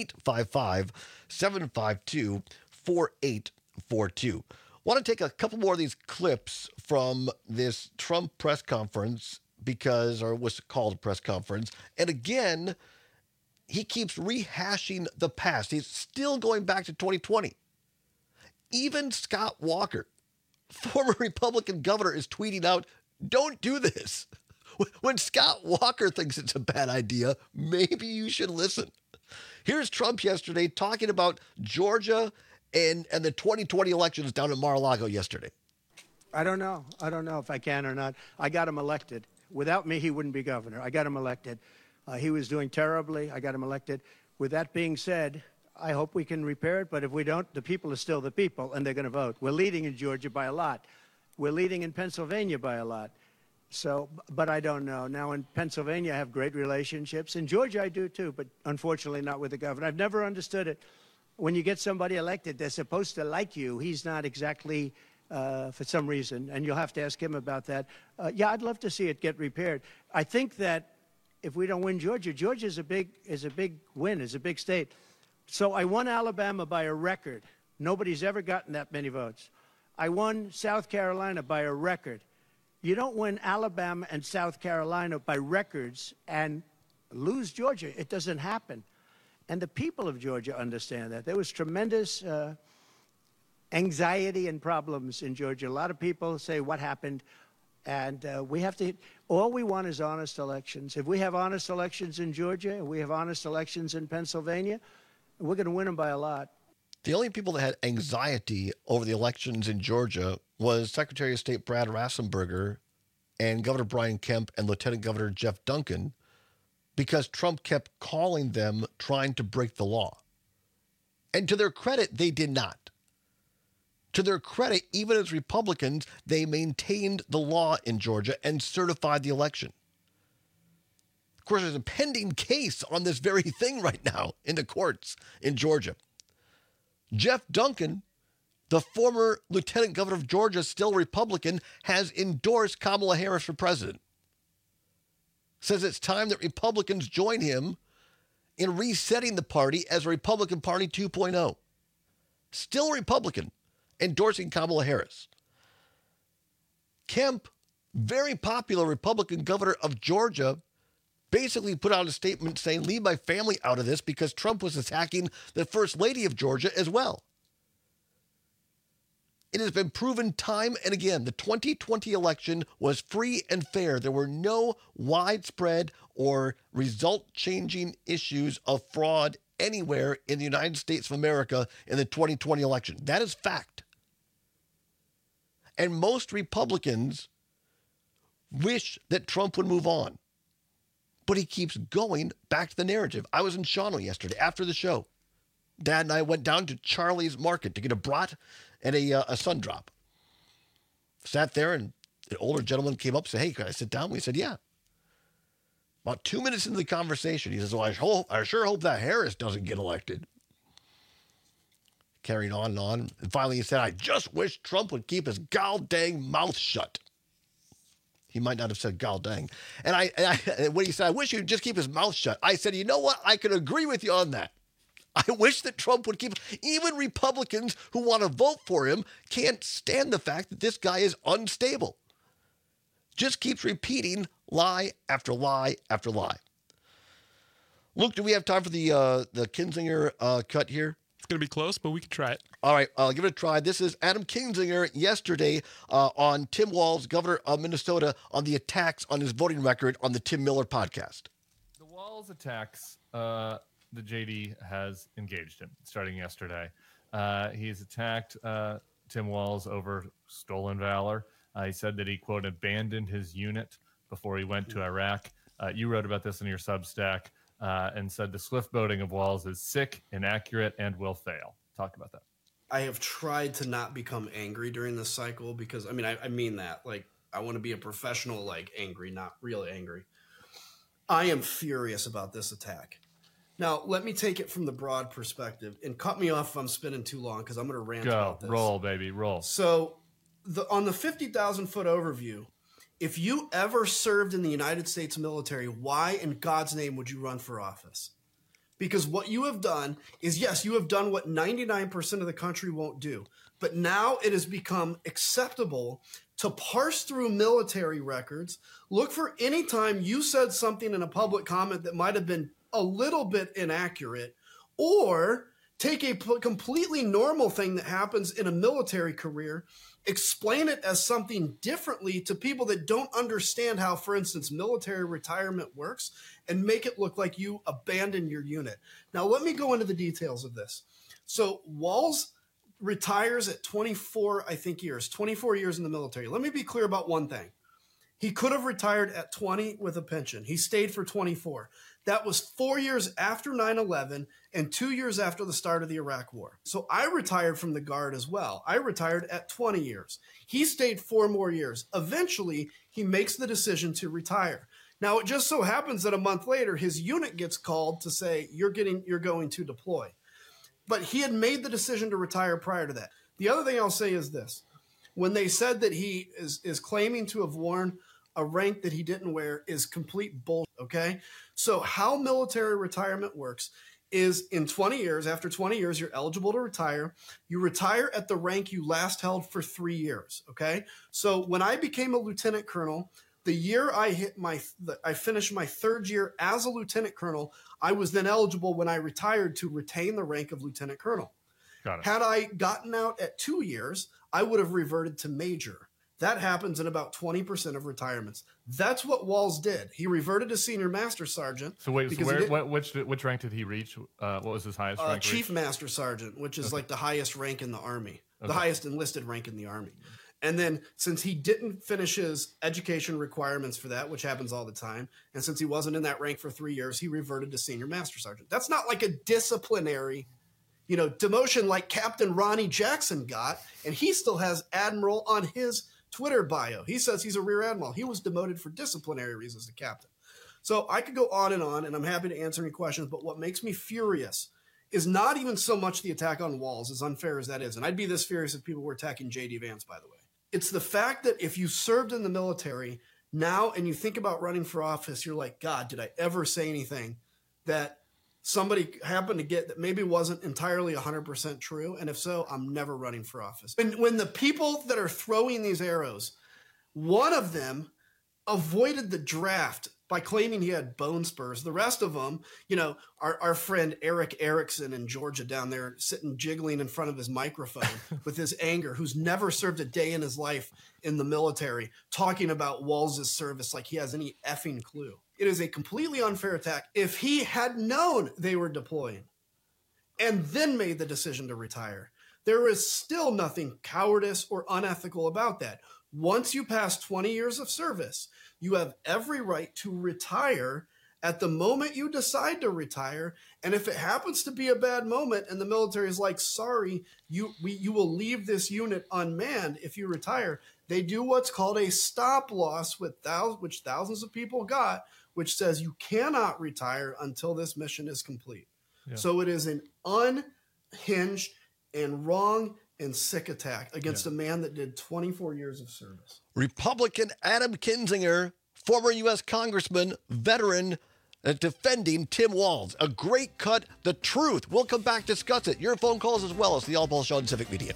855-752-4842. Want to take a couple more of these clips from this Trump press conference or what's called a press conference. And again, he keeps rehashing the past. He's still going back to 2020. Even Scott Walker, former Republican governor, is tweeting out, "Don't do this." When Scott Walker thinks it's a bad idea, maybe you should listen. Here's Trump yesterday talking about Georgia and the 2020 elections down in Mar-a-Lago yesterday. I don't know. I don't know if I can or not. I got him elected. Without me, he wouldn't be governor. I got him elected. He was doing terribly. I got him elected. With that being said, I hope we can repair it. But if we don't, the people are still the people, and they're going to vote. We're leading in Georgia by a lot. We're leading in Pennsylvania by a lot. So, but I don't know. Now, in Pennsylvania, I have great relationships. In Georgia, I do too, but unfortunately not with the governor. I've never understood it. When you get somebody elected, they're supposed to like you. He's not exactly, for some reason, and you'll have to ask him about that. Yeah, I'd love to see it get repaired. I think that if we don't win Georgia, Georgia is a big win, is a big state. So I won Alabama by a record. Nobody's ever gotten that many votes. I won South Carolina by a record. You don't win Alabama and South Carolina by records and lose Georgia. It doesn't happen. And the people of Georgia understand that. There was tremendous anxiety and problems in Georgia. A lot of people say, what happened? And we have to, all we want is honest elections. If we have honest elections in Georgia, and we have honest elections in Pennsylvania, we're going to win them by a lot. The only people that had anxiety over the elections in Georgia was Secretary of State Brad Raffensperger and Governor Brian Kemp and Lieutenant Governor Jeff Duncan, because Trump kept calling them trying to break the law. And to their credit, they did not. To their credit, even as Republicans, they maintained the law in Georgia and certified the election. Of course, there's a pending case on this very thing right now in the courts in Georgia. Jeff Duncan, the former Lieutenant Governor of Georgia, still Republican, has endorsed Kamala Harris for president. Says it's time that Republicans join him in resetting the party as a Republican Party 2.0. Still Republican, endorsing Kamala Harris. Kemp, very popular Republican governor of Georgia, basically put out a statement saying, leave my family out of this, because Trump was attacking the First Lady of Georgia as well. It has been proven time and again, the 2020 election was free and fair. There were no widespread or result-changing issues of fraud anywhere in the United States of America in the 2020 election. That is fact. And most Republicans wish that Trump would move on. But he keeps going back to the narrative. I was in Shawano yesterday after the show. Dad and I went down to Charlie's Market to get a brat and a sun drop. Sat there, and an older gentleman came up and said, hey, can I sit down? We said, yeah. About 2 minutes into the conversation, he says, well, I sure hope that Harris doesn't get elected. Carrying on and on. And finally he said, I just wish Trump would keep his gall-dang mouth shut. He might not have said gall-dang. And when he said, I wish he'd just keep his mouth shut, I said, you know what? I can agree with you on that. I wish that Trump would keep, even Republicans who want to vote for him can't stand the fact that this guy is unstable. Just keeps repeating lie after lie after lie. Luke, do we have time for the Kinzinger cut here? It's going to be close, but we can try it. All right, I'll give it a try. This is Adam Kinzinger yesterday on Tim Walz, governor of Minnesota, on the attacks on his voting record on the Tim Miller podcast. The Walz attacks the JD has engaged in starting yesterday. He's attacked Tim Walz over stolen valor. He said that he, quote, abandoned his unit before he went to Iraq. You wrote about this in your Substack. And said the swift voting of Walz is sick, inaccurate, and will fail. Talk about that. I have tried to not become angry during this cycle because, I mean that. Like, I want to be a professional, like, angry, not really angry. I am furious about this attack. Now, let me take it from the broad perspective, and cut me off if I'm spinning too long because I'm going to rant about this. Roll, baby, roll. So, on the 50,000-foot overview, if you ever served in the United States military, why in God's name would you run for office? Because what you have done is, yes, you have done what 99% of the country won't do. But now it has become acceptable to parse through military records, look for any time you said something in a public comment that might have been a little bit inaccurate, or take a completely normal thing that happens in a military career, explain it as something differently to people that don't understand how, for instance, military retirement works, and make it look like you abandoned your unit. Now, let me go into the details of this. So Walz retires at 24 years in the military. Let me be clear about one thing. He could have retired at 20 with a pension. He stayed for 24. That was 4 years after 9/11 and 2 years after the start of the Iraq War. So I retired from the Guard as well. I retired at 20 years. He stayed 4 more years. Eventually, he makes the decision to retire. Now, it just so happens that a month later, his unit gets called to say, you're going to deploy. But he had made the decision to retire prior to that. The other thing I'll say is this. When they said that he is claiming to have worn a rank that he didn't wear is complete bullshit, okay? So how military retirement works is in 20 years, after 20 years, you're eligible to retire. You retire at the rank you last held for 3 years, okay? So when I became a lieutenant colonel, the year I finished my 3rd year as a lieutenant colonel, I was then eligible when I retired to retain the rank of lieutenant colonel. Got it. Had I gotten out at 2 years, I would have reverted to major. That happens in about 20% of retirements. That's what Walz did. He reverted to senior master sergeant. So wait, which rank did he reach? What was his highest rank? Chief master sergeant, which is like the highest rank in the Army, the highest enlisted rank in the Army. And then since he didn't finish his education requirements for that, which happens all the time, and since he wasn't in that rank for 3 years, he reverted to senior master sergeant. That's not like a disciplinary, demotion like Captain Ronnie Jackson got, and he still has admiral on his Twitter bio. He says he's a rear admiral. He was demoted for disciplinary reasons to captain. So I could go on, and I'm happy to answer any questions, but what makes me furious is not even so much the attack on Walz, as unfair as that is. And I'd be this furious if people were attacking J.D. Vance, by the way. It's the fact that if you served in the military now and you think about running for office, you're like, God, did I ever say anything that somebody happened to get that maybe wasn't entirely 100% true? And if so, I'm never running for office. When the people that are throwing these arrows, one of them avoided the draft by claiming he had bone spurs. The rest of them, our friend Eric Erickson in Georgia down there sitting jiggling in front of his microphone with his anger, who's never served a day in his life in the military, talking about Walz's service like he has any effing clue. It is a completely unfair attack. If he had known they were deploying and then made the decision to retire, there is still nothing cowardice or unethical about that. Once you pass 20 years of service, you have every right to retire at the moment you decide to retire. And if it happens to be a bad moment and the military is like, sorry, you will leave this unit unmanned if you retire, they do what's called a stop loss, which thousands of people got, which says you cannot retire until this mission is complete. Yeah. So it is an unhinged and wrong and sick attack against a man that did 24 years of service. Republican Adam Kinzinger, former U.S. Congressman, veteran, defending Tim Walz. A great cut, the truth. We'll come back, discuss it. Your phone calls as well as the All Ball Show on Civic Media.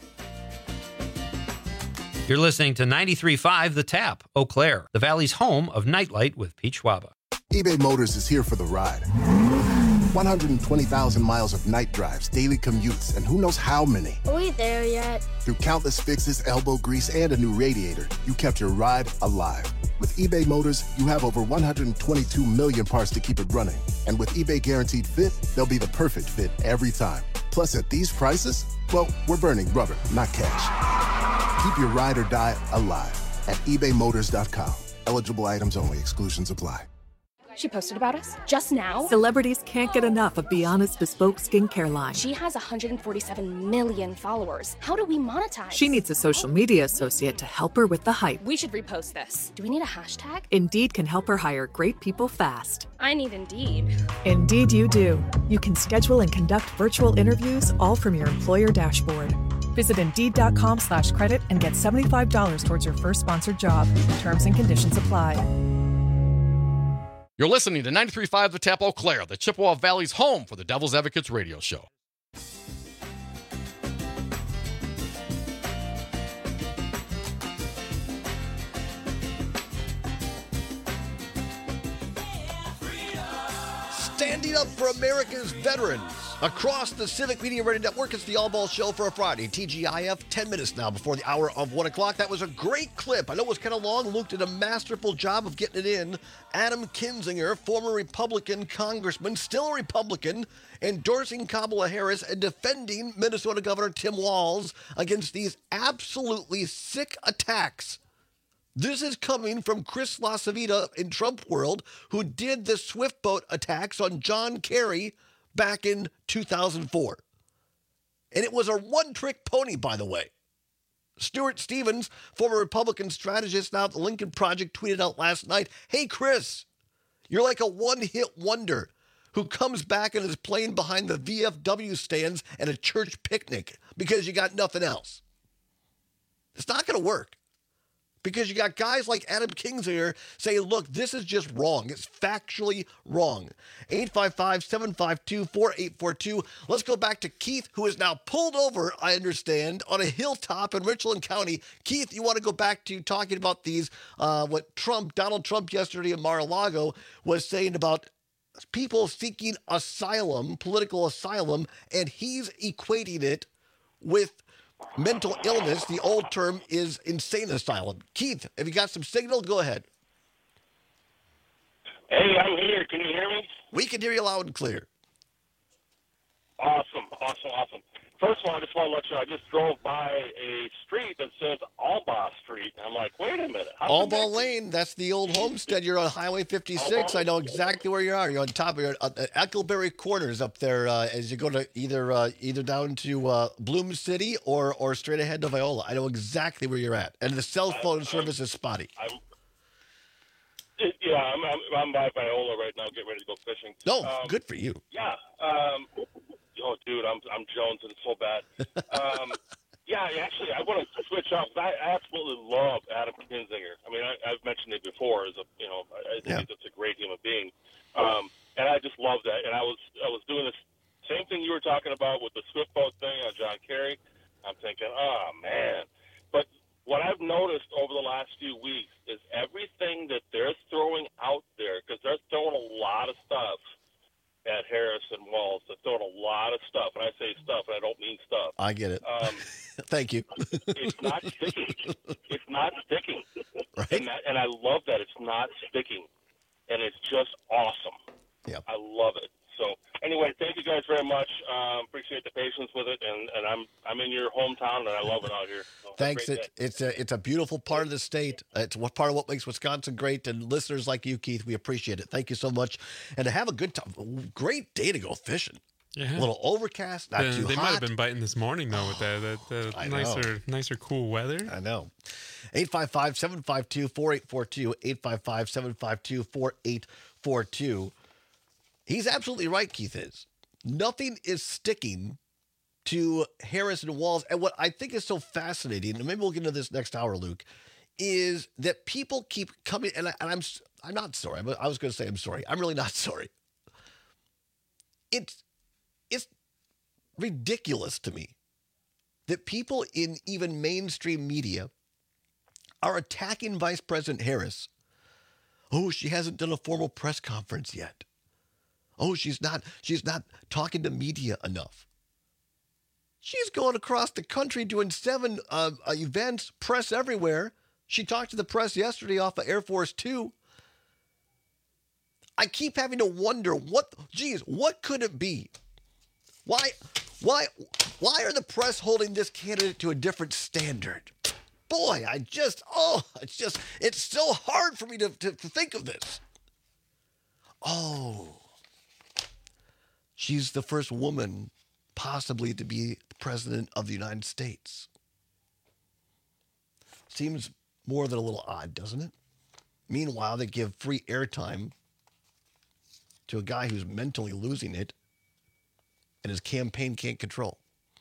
You're listening to 93.5 The Tap, Eau Claire, the Valley's home of Nightlight with Pete Schwaba. eBay Motors is here for the ride. 120,000 miles of night drives, daily commutes, and who knows how many. Are we there yet? Through countless fixes, elbow grease, and a new radiator, you kept your ride alive. With eBay Motors, you have over 122 million parts to keep it running. And with eBay Guaranteed Fit, they'll be the perfect fit every time. Plus, at these prices, well, we're burning rubber, not cash. Keep your ride or die alive at ebaymotors.com. Eligible items only. Exclusions apply. She posted about us just now. Celebrities can't get enough of Be Honest Bespoke skincare line. She has 147 million followers. How do we monetize? She needs a social media associate to help her with the hype. We should repost this. Do we need a hashtag? Indeed can help her hire great people fast. I need Indeed. Indeed you do. You can schedule and conduct virtual interviews all from your employer dashboard. Visit Indeed.com/credit and get $75 towards your first sponsored job. Terms and conditions apply. You're listening to 93.5 The Tap Eau Claire, the Chippewa Valley's home for the Devil's Advocates radio show. Standing up for America's veterans. Across the Civic Media Radio Network, it's the All Ball Show for a Friday. TGIF, 10 minutes now before the hour of 1 o'clock. That was a great clip. I know it was kind of long. Luke did a masterful job of getting it in. Adam Kinzinger, former Republican congressman, still a Republican, endorsing Kamala Harris and defending Minnesota Governor Tim Walz against these absolutely sick attacks. This is coming from Chris LaCivita in Trump world, who did the Swift boat attacks on John Kerry back in 2004. And it was a one-trick pony, by the way. Stuart Stevens, former Republican strategist now at the Lincoln Project, tweeted out last night, "Hey, Chris, you're like a one-hit wonder who comes back and is playing behind the VFW stands at a church picnic because you got nothing else." It's not going to work. Because you got guys like Adam Kinzinger saying, look, this is just wrong. It's factually wrong. 855-752-4842. Let's go back to Keith, who is now pulled over, I understand, on a hilltop in Richland County. Keith, you want to go back to talking about these, what Donald Trump yesterday in Mar-a-Lago was saying about people seeking asylum, political asylum, and he's equating it with mental illness. The old term is insane asylum. Keith, have you got some signal? Go ahead. Hey, I'm here. Can you hear me? We can hear you loud and clear. Awesome. First of all, I just want to let you know, I just drove by a street that says Alba Street. And I'm like, wait a minute. Alba Lane, that's the old homestead. You're on Highway 56. I know exactly where you are. You're on top of Eckleberry Corners up there as you go to either down to Bloom City or straight ahead to Viola. I know exactly where you're at. And the cell phone service is spotty. I'm by Viola right now, getting ready to go fishing. No, good for you. Yeah. Oh, dude, I'm jonesing so bad. Actually, I want to switch off. I absolutely love Adam Kinzinger. I mean, I've mentioned it before. I think he's a great human being, and I just love that. And I was doing the same thing you were talking about with the Swift boat thing on John Kerry. I'm thinking, oh man. But what I've noticed over the last few weeks is everything that they're throwing out there, because they're throwing a lot of stuff at Harris and Walz. They're throwing a lot of stuff, and I say stuff, and I don't mean stuff. I get it. Thank you. It's not sticking. It's not sticking. Right. And I love that it's not sticking, and it's just awesome. Yeah. I love it. So anyway, thank you guys very much. Appreciate the patience with it, and I'm in your hometown, and I love it out here. So thanks. It's a beautiful part of the state. It's part of what makes Wisconsin great, and listeners like you, Keith, we appreciate it. Thank you so much, and to have a good time. Great day to go fishing. Yeah. A little overcast, not too hot. They might have been biting this morning though with that nicer cool weather. I know. 855-752-4842. 855-752-4842. He's absolutely right, Keith is. Nothing is sticking to Harris and Walz. And what I think is so fascinating, and maybe we'll get into this next hour, Luke, is that people keep coming, and I'm not sorry. I was going to say I'm sorry. I'm really not sorry. It's ridiculous to me that people in even mainstream media are attacking Vice President Harris. Oh, she hasn't done a formal press conference yet. Oh, she's not talking to media enough. She's going across the country doing 7 events, press everywhere. She talked to the press yesterday off of Air Force 2. I keep having to wonder what could it be? Why are the press holding this candidate to a different standard? Boy, it's so hard for me to think of this. Oh, she's the first woman possibly to be president of the United States. Seems more than a little odd, doesn't it? Meanwhile, they give free airtime to a guy who's mentally losing it and his campaign can't control.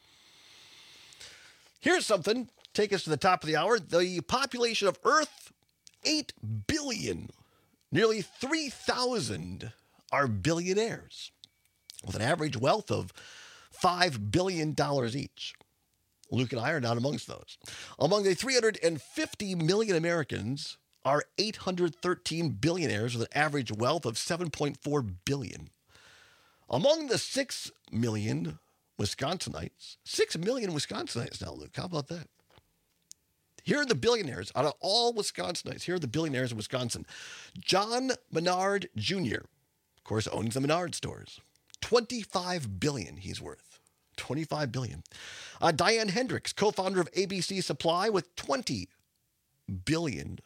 Here's something. Take us to the top of the hour. The population of Earth, 8 billion. Nearly 3,000 are billionaires with an average wealth of $5 billion each. Luke and I are not amongst those. Among the 350 million Americans are 813 billionaires with an average wealth of $7.4 billion. Among the 6 million Wisconsinites, 6 million Wisconsinites now, Luke, how about that? Here are the billionaires. Out of all Wisconsinites, here are the billionaires in Wisconsin. John Menard Jr., of course, owns the Menard stores. $25 billion he's worth. $25 billion. Diane Hendricks, co-founder of ABC Supply, with $20 billion.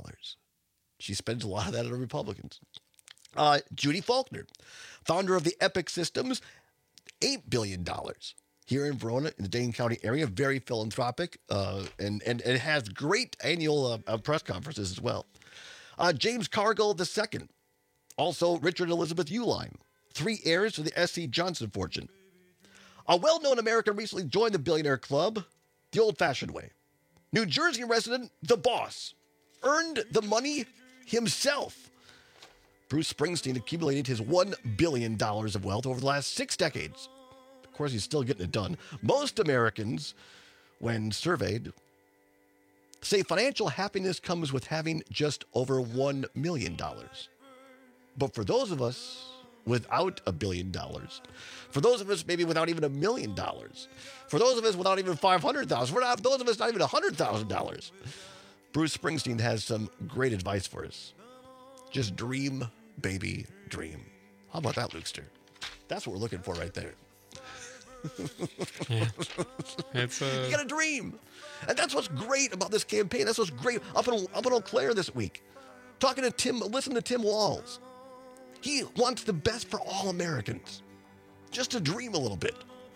She spends a lot of that on Republicans. Judy Faulkner, founder of the Epic Systems, $8 billion. Here in Verona, in the Dane County area, very philanthropic, and it has great annual press conferences as well. James Cargill II, also Richard and Elizabeth Uihlein, 3 heirs to the S.C. Johnson fortune. A well-known American recently joined the billionaire club the old-fashioned way. New Jersey resident, the boss, earned the money himself. Bruce Springsteen accumulated his $1 billion of wealth over the last 6 decades. Of course, he's still getting it done. Most Americans, when surveyed, say financial happiness comes with having just over $1 million. But for those of us without $1 billion, for those of us maybe without even $1 million, for those of us without even $500,000, for those of us not even $100,000, Bruce Springsteen has some great advice for us. Just dream, baby, dream. How about that, Lukester? That's what we're looking for right there. Yeah. You got to dream. And that's what's great about this campaign. That's what's great up in Eau Claire this week. Listen to Tim Walz. He wants the best for all Americans. Just to dream a little bit.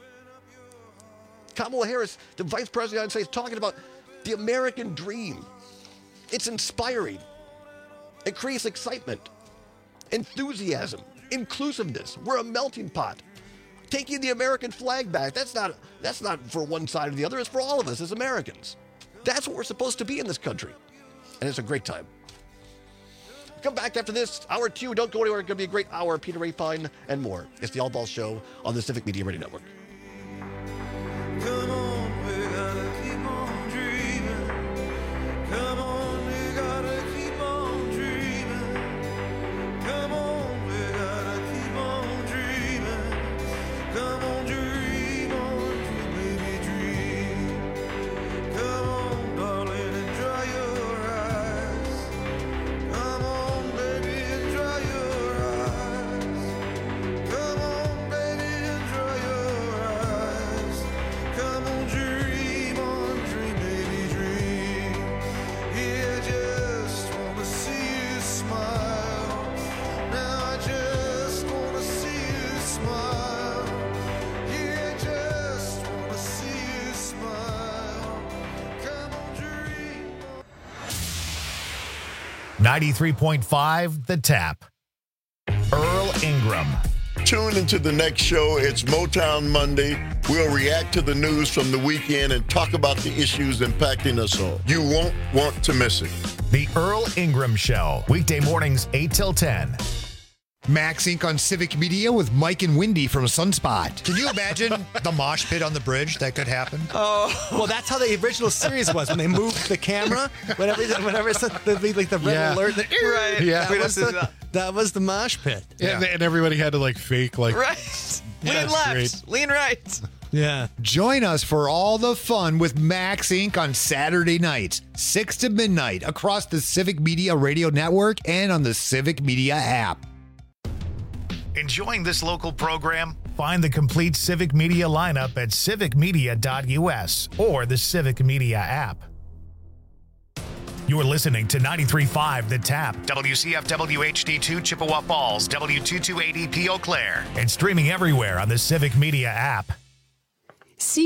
Kamala Harris, the Vice President of the United States, talking about the American dream. It's inspiring. It creates excitement, enthusiasm, inclusiveness. We're a melting pot. Taking the American flag back, that's not for one side or the other. It's for all of us as Americans. That's what we're supposed to be in this country. And it's a great time. Come back after this, hour 2. Don't go anywhere. It's going to be a great hour. Peter Rapine and more. It's the All Ball Show on the Civic Media Radio Network. Come on, we gotta keep on dreaming. Come on, we gotta keep on dreaming. Come on, we gotta keep on dreaming. Come on, dream, baby, dream. Come on, darling, and dry your eyes. Come on, baby, and dry your eyes. Come on, baby, and dry your eyes. Come on, dream, baby, dream. Yeah, just wanna see you smile. Now I just wanna see you smile. Yeah, just wanna see you smile. Come on, dream. 93.5 The Tap. Earl Ingram. Tune into the next show. It's Motown Monday. We'll react to the news from the weekend and talk about the issues impacting us all. You won't want to miss it. The Earl Ingram Show. Weekday mornings 8 till 10. Max Inc. on Civic Media with Mike and Wendy from Sunspot. Can you imagine the mosh pit on the bridge that could happen? Oh, well, that's how the original series was when they moved the camera. Whenever it's like the red alert. Right. Yeah. That was the mosh pit. And everybody had to like fake like Right. Lean That's left. great. Lean right. Yeah. Join us for all the fun with Max Inc. on Saturday nights, 6 to midnight, across the Civic Media Radio Network and on the Civic Media app. Enjoying this local program? Find the complete Civic Media lineup at civicmedia.us or the Civic Media app. You're listening to 93.5 The Tap, WCFW HD2 Chippewa Falls, W228EP Eau Claire, and streaming everywhere on the Civic Media app.